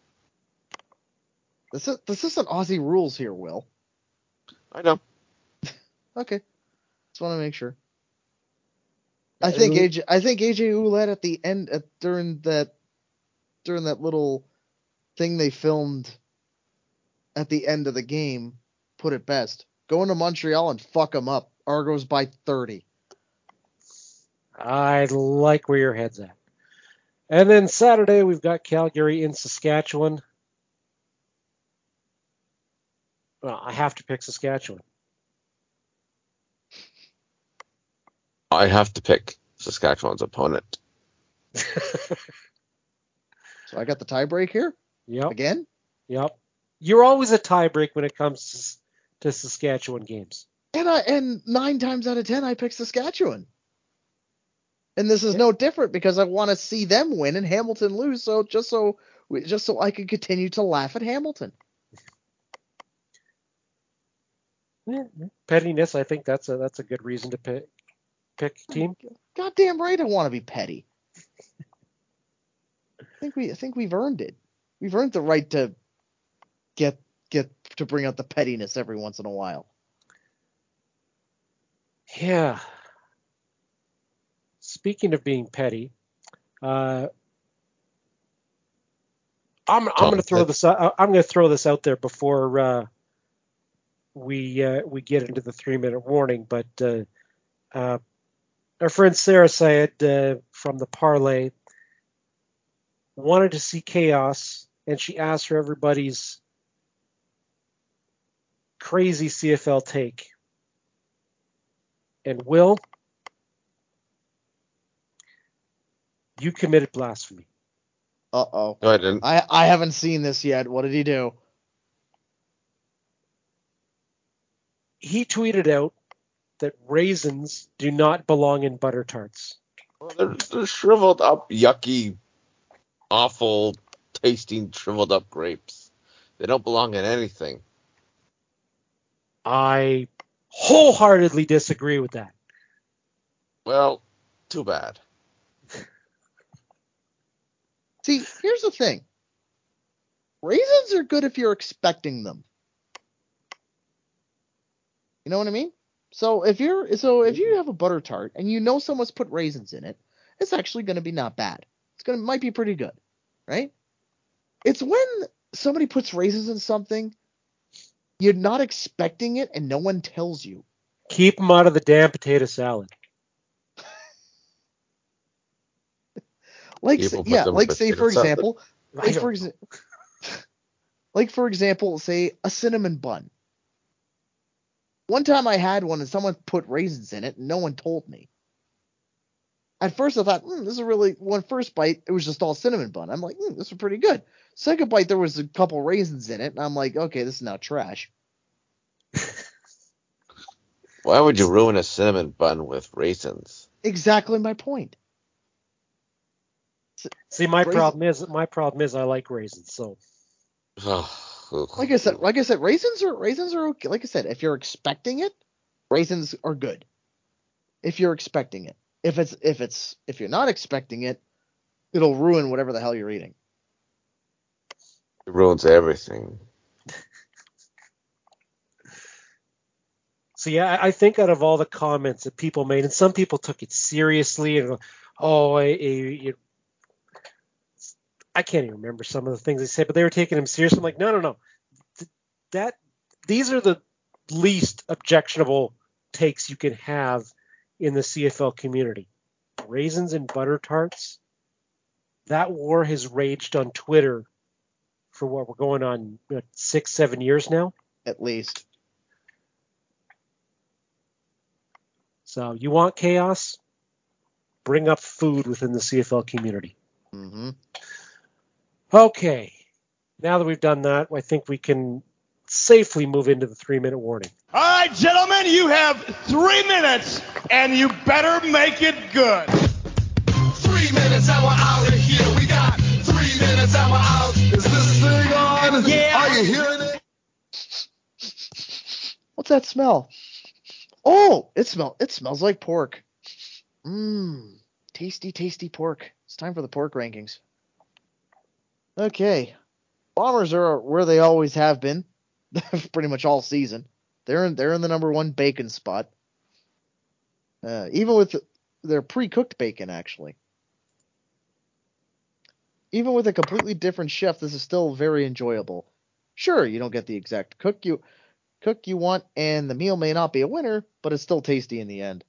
This is this isn't Aussie rules here, Will. I know. Okay, just want to make sure. I think A J. I think A J Ouellette at the end at, during that during that little thing they filmed at the end of the game put it best. Go into Montreal and fuck them up. Argos by thirty. I like where your head's at. And then Saturday, we've got Calgary in Saskatchewan. Well, I have to pick Saskatchewan. I have to pick Saskatchewan's opponent. So I got the tie break here Yep. again. Yep. You're always a tie break when it comes to, to Saskatchewan games. And I and nine times out of ten I pick Saskatchewan. And this is Yeah. no different because I want to see them win and Hamilton lose. So just so just so I can continue to laugh at Hamilton. Yeah. Pettiness, I think that's a that's a good reason to pick pick team. Goddamn right, I want to be petty. I think we I think we've earned it. We've earned the right to get get to bring out the pettiness every once in a while. Yeah. Speaking of being petty, uh, I'm I'm going to throw this out, I'm going to throw this out there before uh, we uh, we get into the three minute warning. But uh, uh, our friend Sarah Syed uh, from the Parlay wanted to see chaos, and she asked for everybody's crazy C F L take. And Will, you committed blasphemy. Uh oh. No, I didn't. I I haven't seen this yet. What did he do? He tweeted out that raisins do not belong in butter tarts. Well, they're, they're shriveled up, yucky, awful tasting, shriveled up grapes. They don't belong in anything. I wholeheartedly disagree with that. Well, too bad. See, here's the thing. Raisins are good if you're expecting them. You know what I mean? So if you're so if you have a butter tart and you know someone's put raisins in it, it's actually going to be not bad. It's going to might be pretty good, right? It's when somebody puts raisins in something, you're not expecting it and no one tells you. Keep them out of the damn potato salad. like People put yeah, them like with say for peanut salad. example, I like don't for example, like for example, say a cinnamon bun. One time I had one and someone put raisins in it and no one told me. At first I thought, hmm, this is really, one first bite, it was just all cinnamon bun. I'm like, hmm, this is pretty good. Second bite, there was a couple raisins in it, and I'm like, okay, this is now trash. Why would you ruin a cinnamon bun with raisins? Exactly my point. See, my Raisin- problem is my problem is I like raisins. So Like I said, like I said, raisins are raisins are okay. Like I said, if you're expecting it, raisins are good. If you're expecting it, if it's if it's if you're not expecting it, it'll ruin whatever the hell you're eating. It ruins everything. So yeah, I I think out of all the comments that people made, and some people took it seriously, and oh, I, I, I can't even remember some of the things they said, but they were taking him seriously. I'm like, no, no, no, Th- that these are the least objectionable takes you can have in the C F L community. Raisins and butter tarts. That war has raged on Twitter for what we're going on what, six, seven years now. At least. So you want chaos? Bring up food within the C F L community. Mm-hmm. Okay. Now that we've done that, I think we can safely move into the three-minute warning. All right, gentlemen, you have three minutes, and you better make it good. Three minutes and we're out of here. We got three minutes and we're out. Is this thing on? Yeah. Are you hearing it? What's that smell? Oh, it smell it smells like pork. Mmm, tasty, tasty pork. It's time for the pork rankings. Okay, Bombers are where they always have been, pretty much all season. They're in they're in the number one bacon spot, uh, even with their pre-cooked bacon. Actually, even with a completely different chef, this is still very enjoyable. Sure, you don't get the exact cook you cook you want, and the meal may not be a winner, but it's still tasty in the end.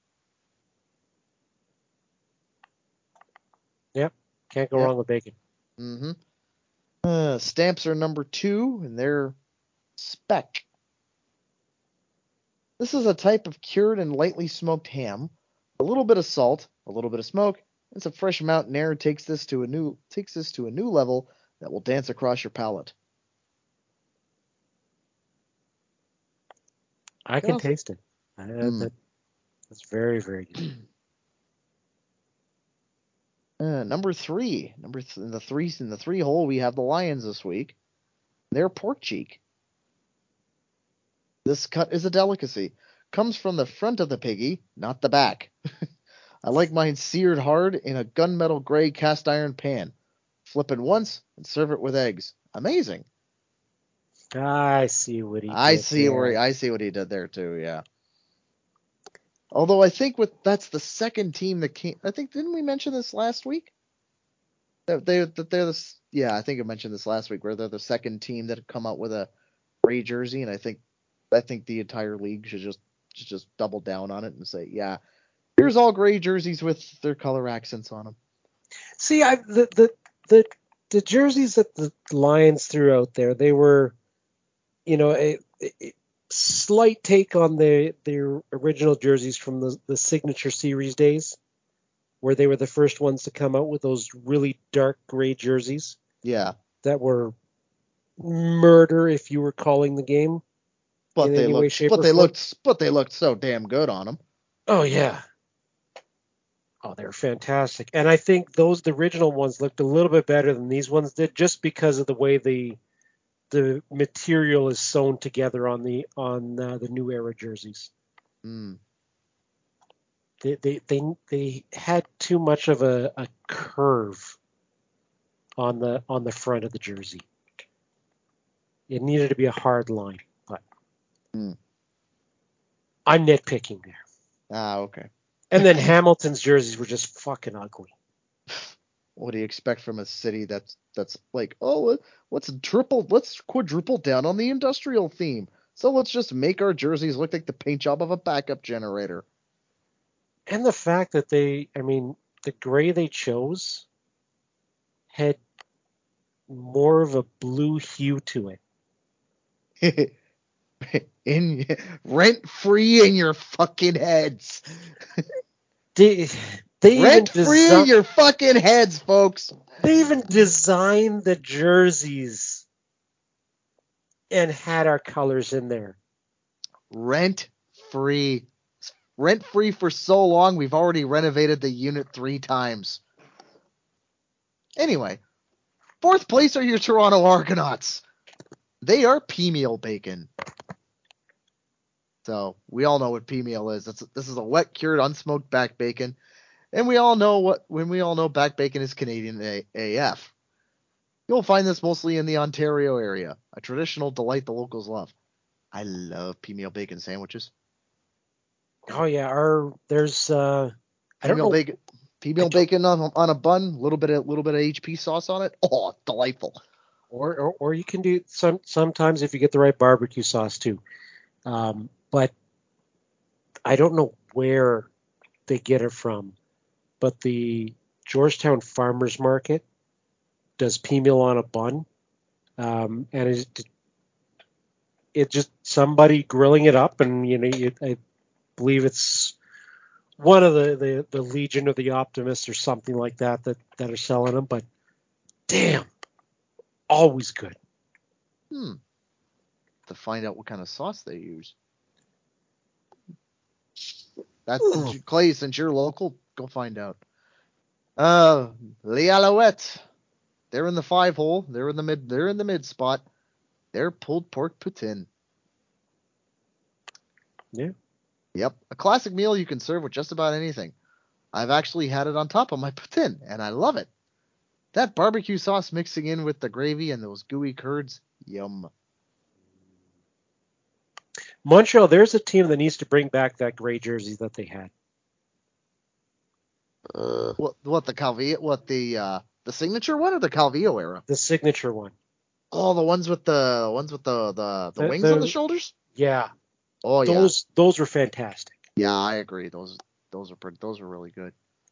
Yep. Can't go Yep. wrong with bacon. Mm-hmm. Uh, Stamps are number two, and they're speck. This is a type of cured and lightly smoked ham. A little bit of salt, a little bit of smoke, and some fresh mountain air takes this to a new takes this to a new level that will dance across your palate. I can Yes. taste it. Uh, Mm. that, that's very, very good. Uh, number three, number th- in the three in the three hole, we have the Lions this week. They're pork cheek. This cut is a delicacy. Comes from the front of the piggy, not the back. I like mine seared hard in a gunmetal gray cast iron pan. Flip it once and serve it with eggs. Amazing. I see what he I did see there. where he, I see what he did there too. Yeah. Although I think with that's the second team that came. I think didn't we mention this last week? That they that they're the yeah I think I mentioned this last week where they're the second team that have come out with a gray jersey, and I think I think the entire league should just should just double down on it and say yeah, here's all gray jerseys with their color accents on them. See, I the the the, the jerseys that the Lions threw out there, they were, you know, a, a slight take on the their original jerseys from the the signature series days, where they were the first ones to come out with those really dark gray jerseys Yeah, that were murder if you were calling the game. but in they any way, looked shape, but or they form. looked but they looked so damn good on them. Oh yeah. Oh, they're fantastic. And I think those the original ones looked a little bit better than these ones did, just because of the way the the material is sewn together on the on uh, the new era jerseys. Mm. They they they, they had too much of a, a curve on the on the front of the jersey. It needed to be a hard line, but Mm. I'm nitpicking there. Ah, okay. And then Hamilton's jerseys were just fucking ugly. What do you expect from a city that's that's like, oh, let's triple, let's quadruple down on the industrial theme. So let's just make our jerseys look like the paint job of a backup generator. And the fact that they, I mean, the gray they chose had more of a blue hue to it. in rent free in your fucking heads. They, they Rent even free desi- in your fucking heads, folks. They even designed the jerseys and had our colors in there. Rent free. Rent free for so long, we've already renovated the unit three times. Anyway, fourth place are your Toronto Argonauts. They are pea meal bacon. So we all know what pea meal is. That's, this is a wet cured unsmoked back bacon, and we all know what when we all know back bacon is Canadian A- AF. You'll find this mostly in the Ontario area, a traditional delight the locals love. I love pea meal bacon sandwiches. Oh yeah, our there's uh I Pea don't meal know bacon, pea meal bacon on, on a bun, little bit of little bit of H P sauce on it. Oh, delightful. or, or or you can do some sometimes if you get the right barbecue sauce too. Um, but I don't know where they get it from, but the Georgetown Farmers Market does pea meal on a bun, um, and it it just somebody grilling it up, and you know you, I believe it's one of the, the, the Legion of the Optimists or something like that, that that are selling them. But damn, always good. Hmm. To find out what kind of sauce they use. That's Ooh. Clay. Since you're local, go find out. Uh, Les Alouettes. They're in the five hole. They're in the mid. They're in the mid spot. They're pulled pork poutine. Yeah. Yep, a classic meal you can serve with just about anything. I've actually had it on top of my poutine, and I love it. That barbecue sauce mixing in with the gravy and those gooey curds, yum. Montreal, there's a team that needs to bring back that gray jersey that they had. Uh, What? What the Calvillo? What the uh, the signature one or the Calvillo era? The signature one. Oh, the ones with the ones with the the, the The- wings the- on the shoulders. Yeah. Oh yeah, Those those were fantastic. yeah, I agree. Those those are pretty, those are really good.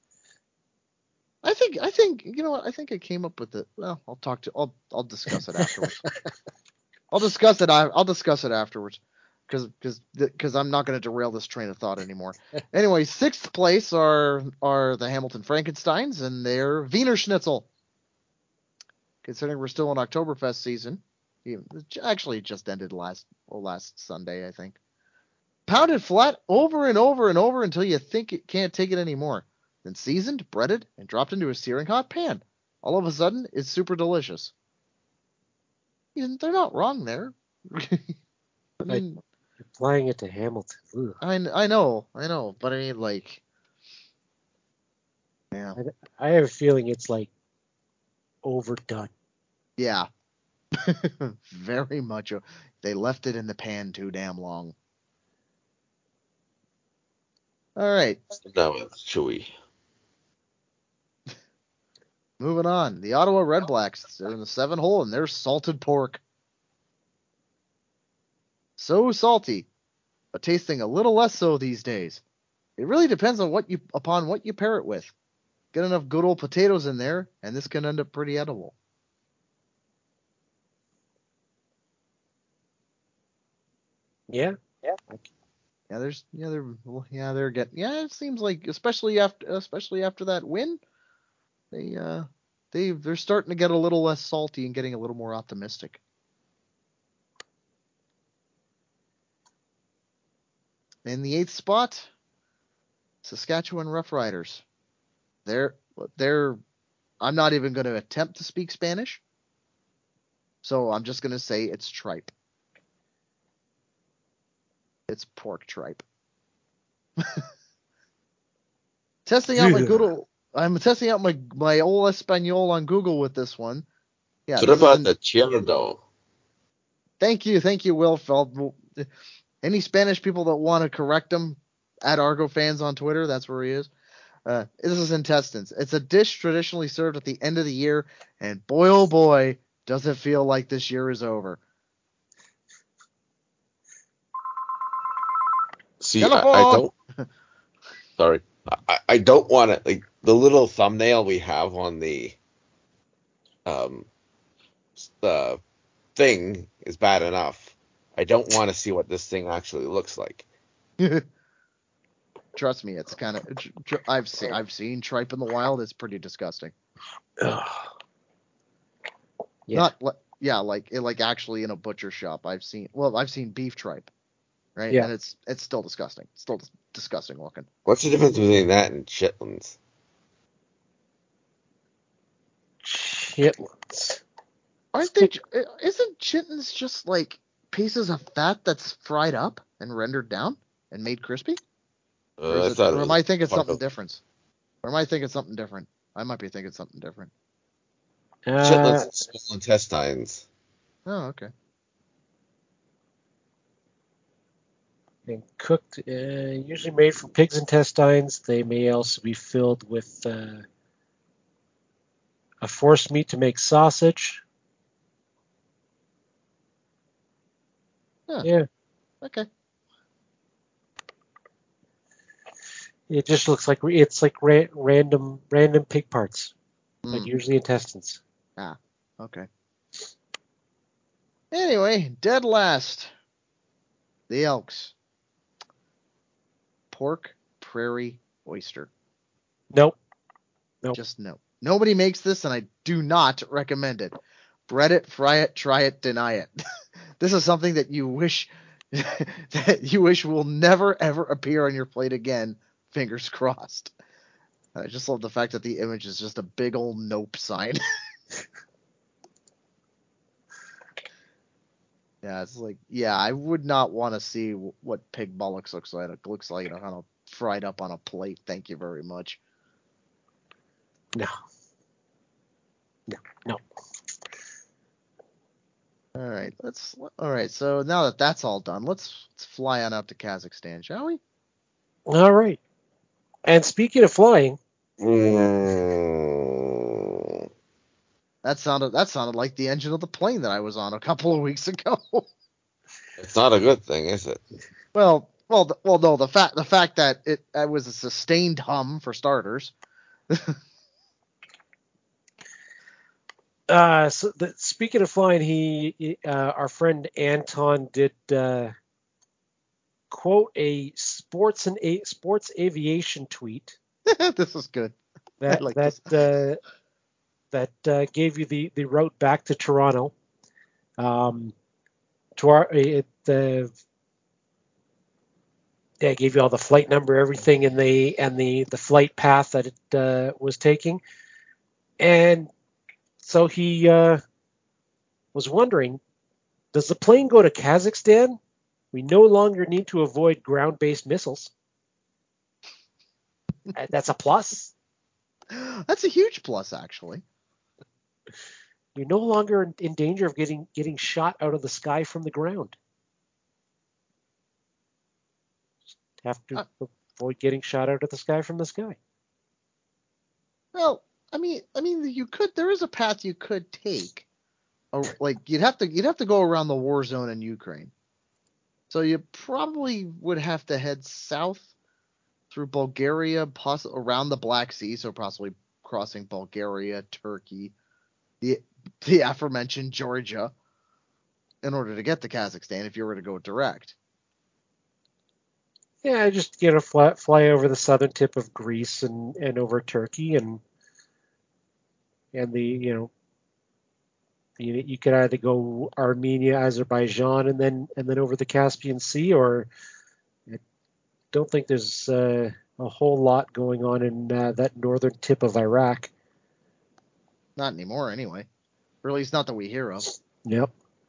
I think I think you know what I think I came up with it. Well, I'll talk to I'll I'll discuss it afterwards. I'll discuss it. I- I'll discuss it afterwards, because because because I'm not going to derail this train of thought anymore. Anyway, sixth place are are the Hamilton Frankensteins and their Wiener Schnitzel. Considering we're still in Oktoberfest season, even- it actually it just ended last well, last Sunday, I think. Pounded flat over and over and over until you think it can't take it anymore. Then seasoned, breaded, and dropped into a searing hot pan. All of a sudden, it's super delicious. Yeah, they're not wrong there. I mean, Applying it to Hamilton. Ugh. I, I know, I know, but I mean, like, yeah, I have a feeling it's like overdone. yeah, very much. o- They left it in the pan too damn long. All right, now it's chewy. moving on. The Ottawa Red Blacks, they're in the seven hole, and they're salted pork. So salty, but tasting a little less so these days. It really depends on what you upon what you pair it with. Get enough good old potatoes in there, and this can end up pretty edible. Yeah. Yeah, there's yeah they're well, yeah they're getting yeah it seems like especially after especially after that win, they uh they they're starting to get a little less salty and getting a little more optimistic. In the eighth spot, Saskatchewan Roughriders. They're they're I'm not even going to attempt to speak Spanish, so I'm just going to say it's tripe. It's pork tripe. Testing out my Yeah. good old, I'm testing out my my old Espanol on Google with this one. Yeah, So this what is about in, the chierdo? thank you, thank you, Will Feld. Any Spanish people that want to correct him, at Argo fans on Twitter, that's where he is. Uh, this is intestines. It's a dish traditionally served at the end of the year, and boy oh boy, does it feel like this year is over. See, I, I Telephone! don't. Sorry, I, I don't want to like the little thumbnail we have on the um, uh, thing is bad enough. I don't want to see what this thing actually looks like. Trust me, it's kind of. I've seen I've seen tripe in the wild. It's pretty disgusting. Ugh. Yeah. Not li- yeah, like it, like actually in a butcher shop. I've seen well, I've seen beef tripe, right? Yeah. And it's it's still disgusting. It's still dis- disgusting looking. What's the difference between that and chitlins? Chitlins. Aren't they? Isn't chitlins just like pieces of fat that's fried up and rendered down and made crispy? Or, Uh, I is it, thought it or am was I thinking part something of different? Or am I thinking something different? I might be thinking something different. Uh, chitlins and small intestines. Oh, okay. and cooked, uh, usually made from pig's intestines. They may also be filled with uh, a forced meat to make sausage. Huh. Yeah, Okay. it just looks like it's like ra- random random pig parts, like Mm. usually intestines. Ah, okay. Anyway, dead last. The Elks. Pork, prairie, oyster. Nope. Nope. Just no. Nobody makes this, and I do not recommend it. Bread it, fry it, try it, deny it. This is something that you wish that you wish will never ever appear on your plate again. Fingers crossed. I just love the fact that the image is just a big old nope sign. Yeah, it's like, yeah, I would not want to see w- what pig bollocks looks like. It looks like, you know, kind of fried up on a plate. Thank you very much. No. No. No. All right, let's. All right, so now that that's all done, let's, let's fly on up to Kazakhstan, shall we? All right. And speaking of flying, Mm. That sounded that sounded like the engine of the plane that I was on a couple of weeks ago. It's not a good thing, is it? well, well, th- well, no, the fact the fact that it, it was a sustained hum for starters. uh, so the, speaking of flying, he, he, uh, our friend Anton did uh, quote a sports and a sports aviation tweet This is good. I that like that this. uh, that uh, gave you the, the route back to Toronto. Um, to our, it uh, yeah, it gave you all the flight number, everything, and the and the the flight path that it uh, was taking, and so he uh, was wondering, does the plane go to Kazakhstan? We no longer need to avoid ground-based missiles. Uh, That's a plus. That's a huge plus, actually. You're no longer in- in danger of getting getting shot out of the sky from the ground. Have to Uh, avoid getting shot out of the sky from the sky. well, I mean, I mean, you could. There is a path you could take. Oh, like you'd have to you'd have to go around the war zone in Ukraine. So you probably would have to head south through Bulgaria, poss- around the Black Sea, so possibly crossing Bulgaria, Turkey, the the aforementioned Georgia, in order to get to Kazakhstan if you were to go direct. Yeah, just you know, fly, fly over the southern tip of Greece and, and over Turkey, and and the you know you, you could either go Armenia, Azerbaijan, and then and then over the Caspian Sea, or I don't think there's uh, a whole lot going on in uh, that northern tip of Iraq. Not anymore, anyway. Or at least not that we hear of. Yep.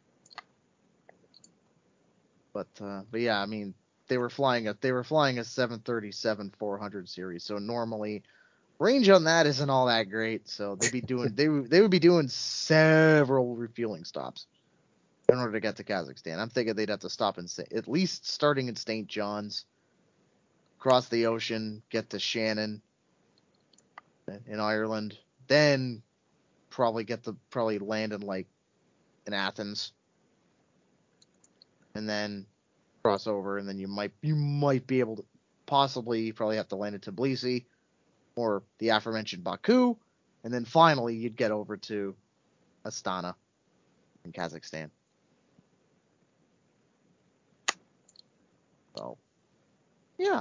But uh, but yeah, I mean, they were flying a they were flying a seven thirty-seven four hundred series, so normally range on that isn't all that great. So they'd be doing they would- they would be doing several refueling stops in order to get to Kazakhstan. I'm thinking they'd have to stop in Sa- at least starting in Saint John's, cross the ocean, get to Shannon in Ireland, then probably get the probably land in like in Athens, and then cross over, and then you might you might be able to possibly you probably have to land in Tbilisi or the aforementioned Baku, and then finally you'd get over to Astana in Kazakhstan. So, yeah.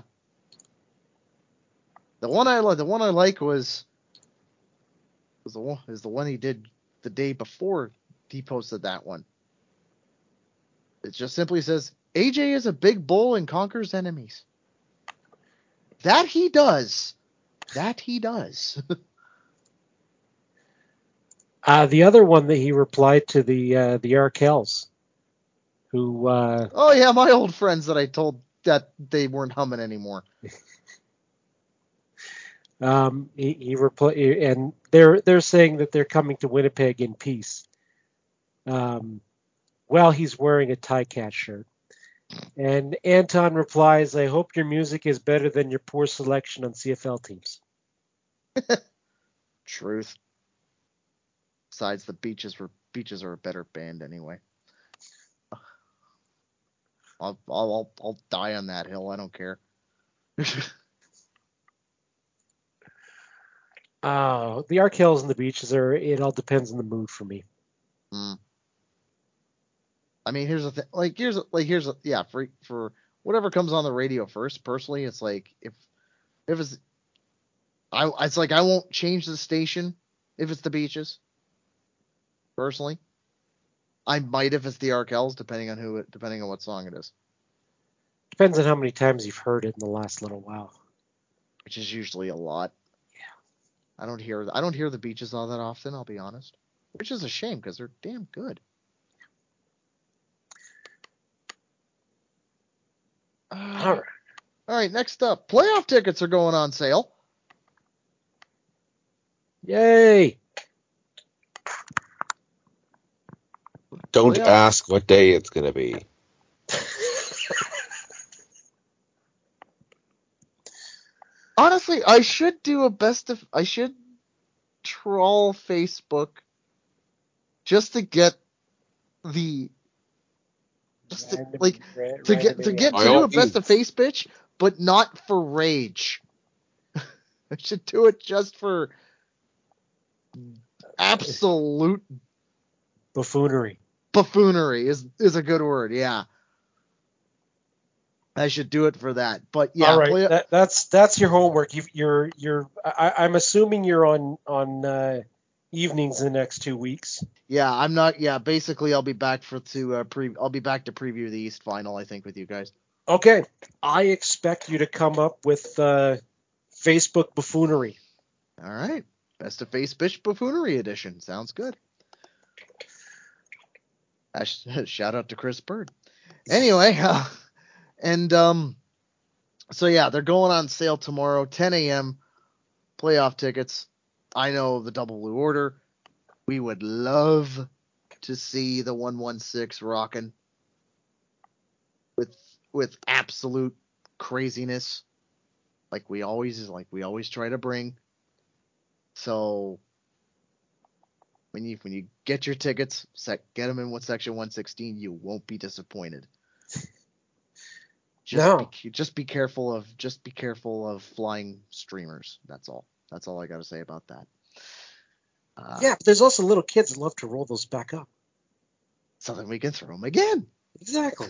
The one I like, the one I like was was the one is the one he did the day before he posted that one. It just simply says A J is a big bull and conquers enemies. That he does. That he does. Uh, the other one that he replied to the uh, the Arkells, who uh, Oh yeah, my old friends that I told that they weren't humming anymore. um, he, he replied, and they're they're saying that they're coming to Winnipeg in peace. Um, well, he's wearing a Ticat shirt, and Anton replies, "I hope your music is better than your poor selection on C F L teams." Truth. Besides, the Beaches were Beaches are a better band anyway. I'll I'll I'll, I'll die on that hill. I don't care. Uh, the Arkells and the Beaches are. It all depends on the mood for me. Mm. I mean, here's the thing. Like here's like here's a, yeah for for whatever comes on the radio first. Personally, it's like if if it's I it's like I won't change the station if it's the Beaches. Personally, I might if it's the Arkells, depending on who it, depending on what song it is. Depends on how many times you've heard it in the last little while. Which is usually a lot. Yeah. I don't hear I don't hear the Beaches all that often. I'll be honest, which is a shame because they're damn good. Uh, All right. All right. Next up, playoff tickets are going on sale. Yay! Don't Playoff. ask what day it's going to be. Honestly, I should do a best of. I should troll Facebook just to get the just to, Random- like ra- to get to randomly get By to do all a best of means. face bitch, but not for rage. I should do it just for absolute buffoonery. buffoonery is is a good word. Yeah, I should do it for that. But yeah, All right, play, that, that's that's your homework. You, you're you're. I, I'm assuming you're on on uh, evenings the next two weeks. yeah. I'm not. Yeah, basically, I'll be back for to uh, pre. I'll be back to preview the East Final. I think with you guys. Okay, I expect you to come up with uh, Facebook buffoonery. All right, best of face bitch buffoonery edition. Sounds good. Uh, shout out to Chris Bird. Anyway, uh, and um, so yeah, they're going on sale tomorrow, ten a.m. Playoff tickets. I know the Double Blue Order. We would love to see the one one six rocking with with absolute craziness, like we always like we always try to bring. So when you when you get your tickets, sec, get them in what section one sixteen. You won't be disappointed. Just No. be just be careful of just be careful of flying streamers. That's all. That's all I got to say about that. Uh, Yeah, but there's also little kids that love to roll those back up. So then we can throw them again. Exactly.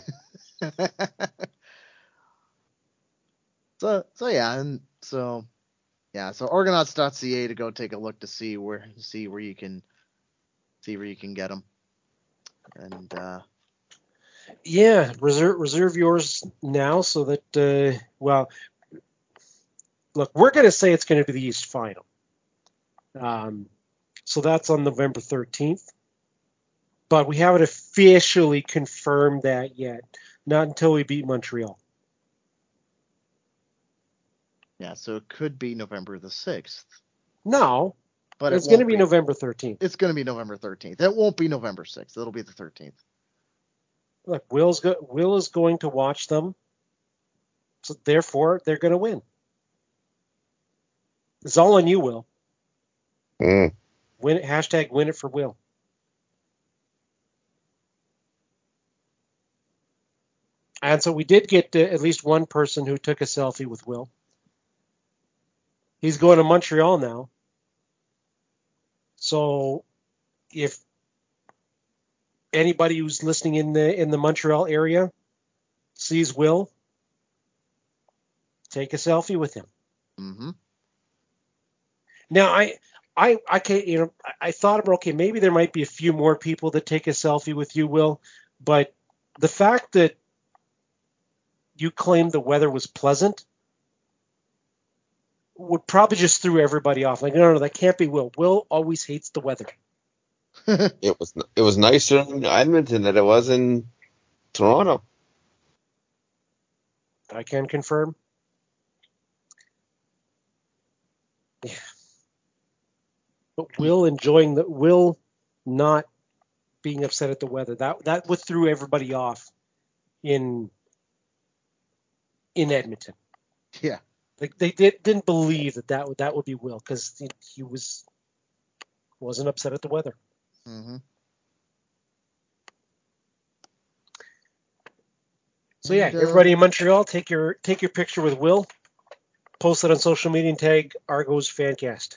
so so yeah, and so yeah, so Argonauts dot c a to go take a look to see where see where you can see where you can get them. And uh, Yeah, reserve reserve yours now so that uh, well, look, we're going to say it's going to be the East Final. Um, so that's on November thirteenth. But we haven't officially confirmed that yet. Not until we beat Montreal. yeah, so it could be November the sixth. No, But it's it going to won't be November thirteenth. It's going to be November thirteenth. It won't be November sixth. It'll be the thirteenth. Look, Will's go, Will is going to watch them. So therefore, they're going to win. It's all on you, Will. Mm. Win it, hashtag win it for Will. And so we did get uh, at least one person who took a selfie with Will. He's going to Montreal now. So if anybody who's listening in the in the Montreal area sees Will, take a selfie with him. Mm-hmm. Now, I, I, I can't, you know, I, I thought about, okay, maybe there might be a few more people that take a selfie with you, Will, but the fact that you claimed the weather was pleasant would probably just threw everybody off. Like, no, no, that can't be Will. Will always hates the weather. It was it was nicer in Edmonton than it was in Toronto. I can confirm. Yeah. But Will enjoying the Will not being upset at the weather. That that would threw everybody off in in Edmonton. Yeah. Like they did, didn't believe that that would that would be Will because he, he was wasn't upset at the weather. Mm-hmm. So yeah, And, uh, everybody in Montreal, take your take your picture with Will, post it on social media, and tag Argos Fancast.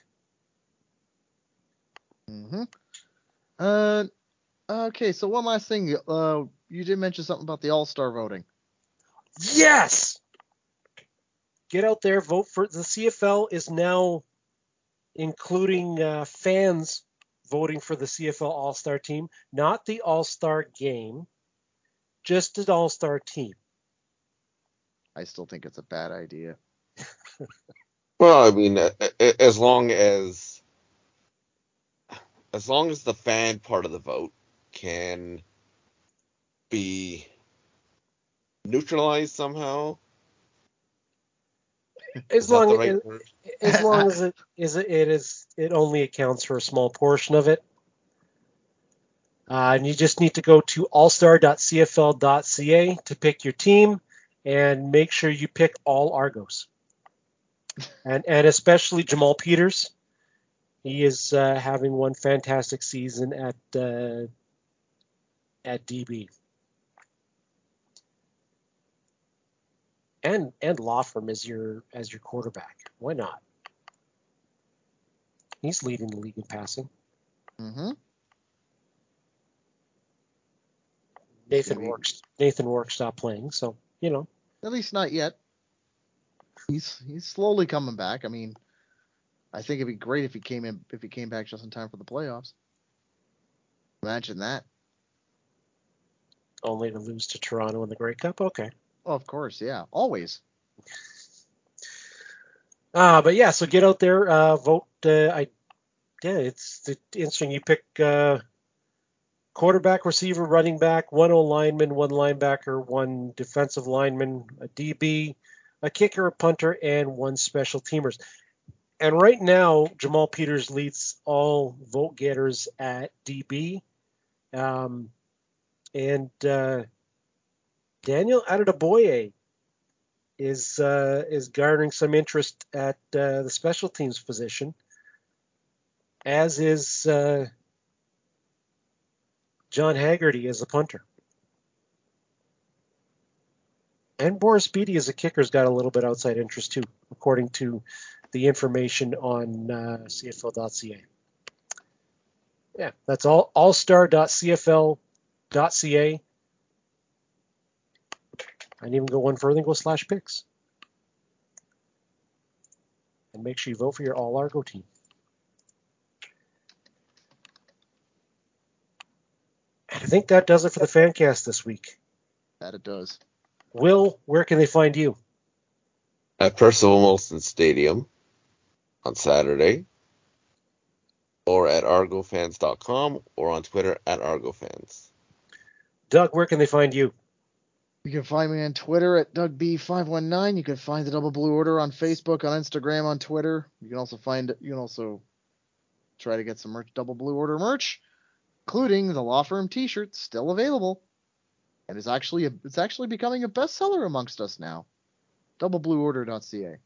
Mm-hmm. Uh, okay, so one last thing. Uh, you did mention something about the All-Star voting. Yes! Get out there, vote for the C F L is now including uh, fans voting for the C F L All-Star team, not the All-Star game, just an All-Star team. I still think it's a bad idea. Well, I mean, a- a- as long as as long as the fan part of the vote can be neutralized somehow. As Is that long the as right word? as long as it is it is it only accounts for a small portion of it. Uh, and you just need to go to allstar dot c f l dot c a to pick your team and make sure you pick all Argos. And and especially Jamal Peters. He is uh, having one fantastic season at uh, at D B. And and Lawford as your as your quarterback. Why not? He's leading the league in passing. Mm-hmm. Nathan Maybe. Rourke Nathan Rourke stopped playing, so you know. At least not yet. He's he's slowly coming back. I mean, I think it'd be great if he came in if he came back just in time for the playoffs. Imagine that. Only to lose to Toronto in the Grey Cup. Okay. Oh, of course, yeah, always. Uh, but yeah, so get out there, uh, vote. Uh, I yeah, it's, it's interesting. You pick uh, quarterback, receiver, running back, one O lineman, one linebacker, one defensive lineman, a D B, a kicker, a punter, and one special teamers. And right now, Jamal Peters leads all vote getters at D B. Um, and uh, Daniel Adetoboye is uh, is garnering some interest at uh, the special teams position, as is uh, John Haggerty as a punter. And Boris Beatty as a kicker's got a little bit outside interest too, according to the information on uh, C F L dot C A. Yeah, that's all. allstar dot c f l dot c a. I didn't even go one further and go slash picks. And make sure you vote for your All Argo team. And I think that does it for the Fancast this week. That it does. Will, where can they find you? At Percival Molson Stadium on Saturday, or at argo fans dot com, or on Twitter at argofans. Doug, where can they find you? You can find me on Twitter at Doug B five one nine. You can find the Double Blue Order on Facebook, on Instagram, on Twitter. You can also find you can also try to get some merch, Double Blue Order merch, including the Law Firm T-shirt, still available, and it's actually a, it's actually becoming a bestseller amongst us now. double blue order dot c a.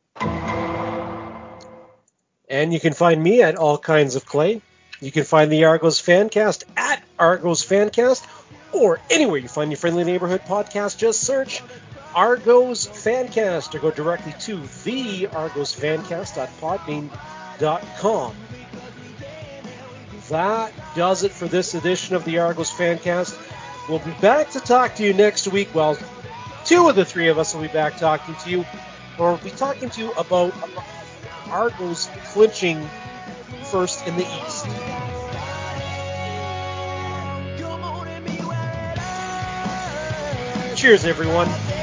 And you can find me at All Kinds of Clay. You can find the Argos Fancast at Argos Fancast, or anywhere you find your friendly neighborhood podcast. Just search Argos Fancast or go directly to the argos fancast dot podbean dot com. That does it for this edition of the Argos Fancast. We'll be back to talk to you next week. Well, two of the three of us will be back talking to you, or we'll be talking to you about Argos clinching first in the East. Cheers, everyone.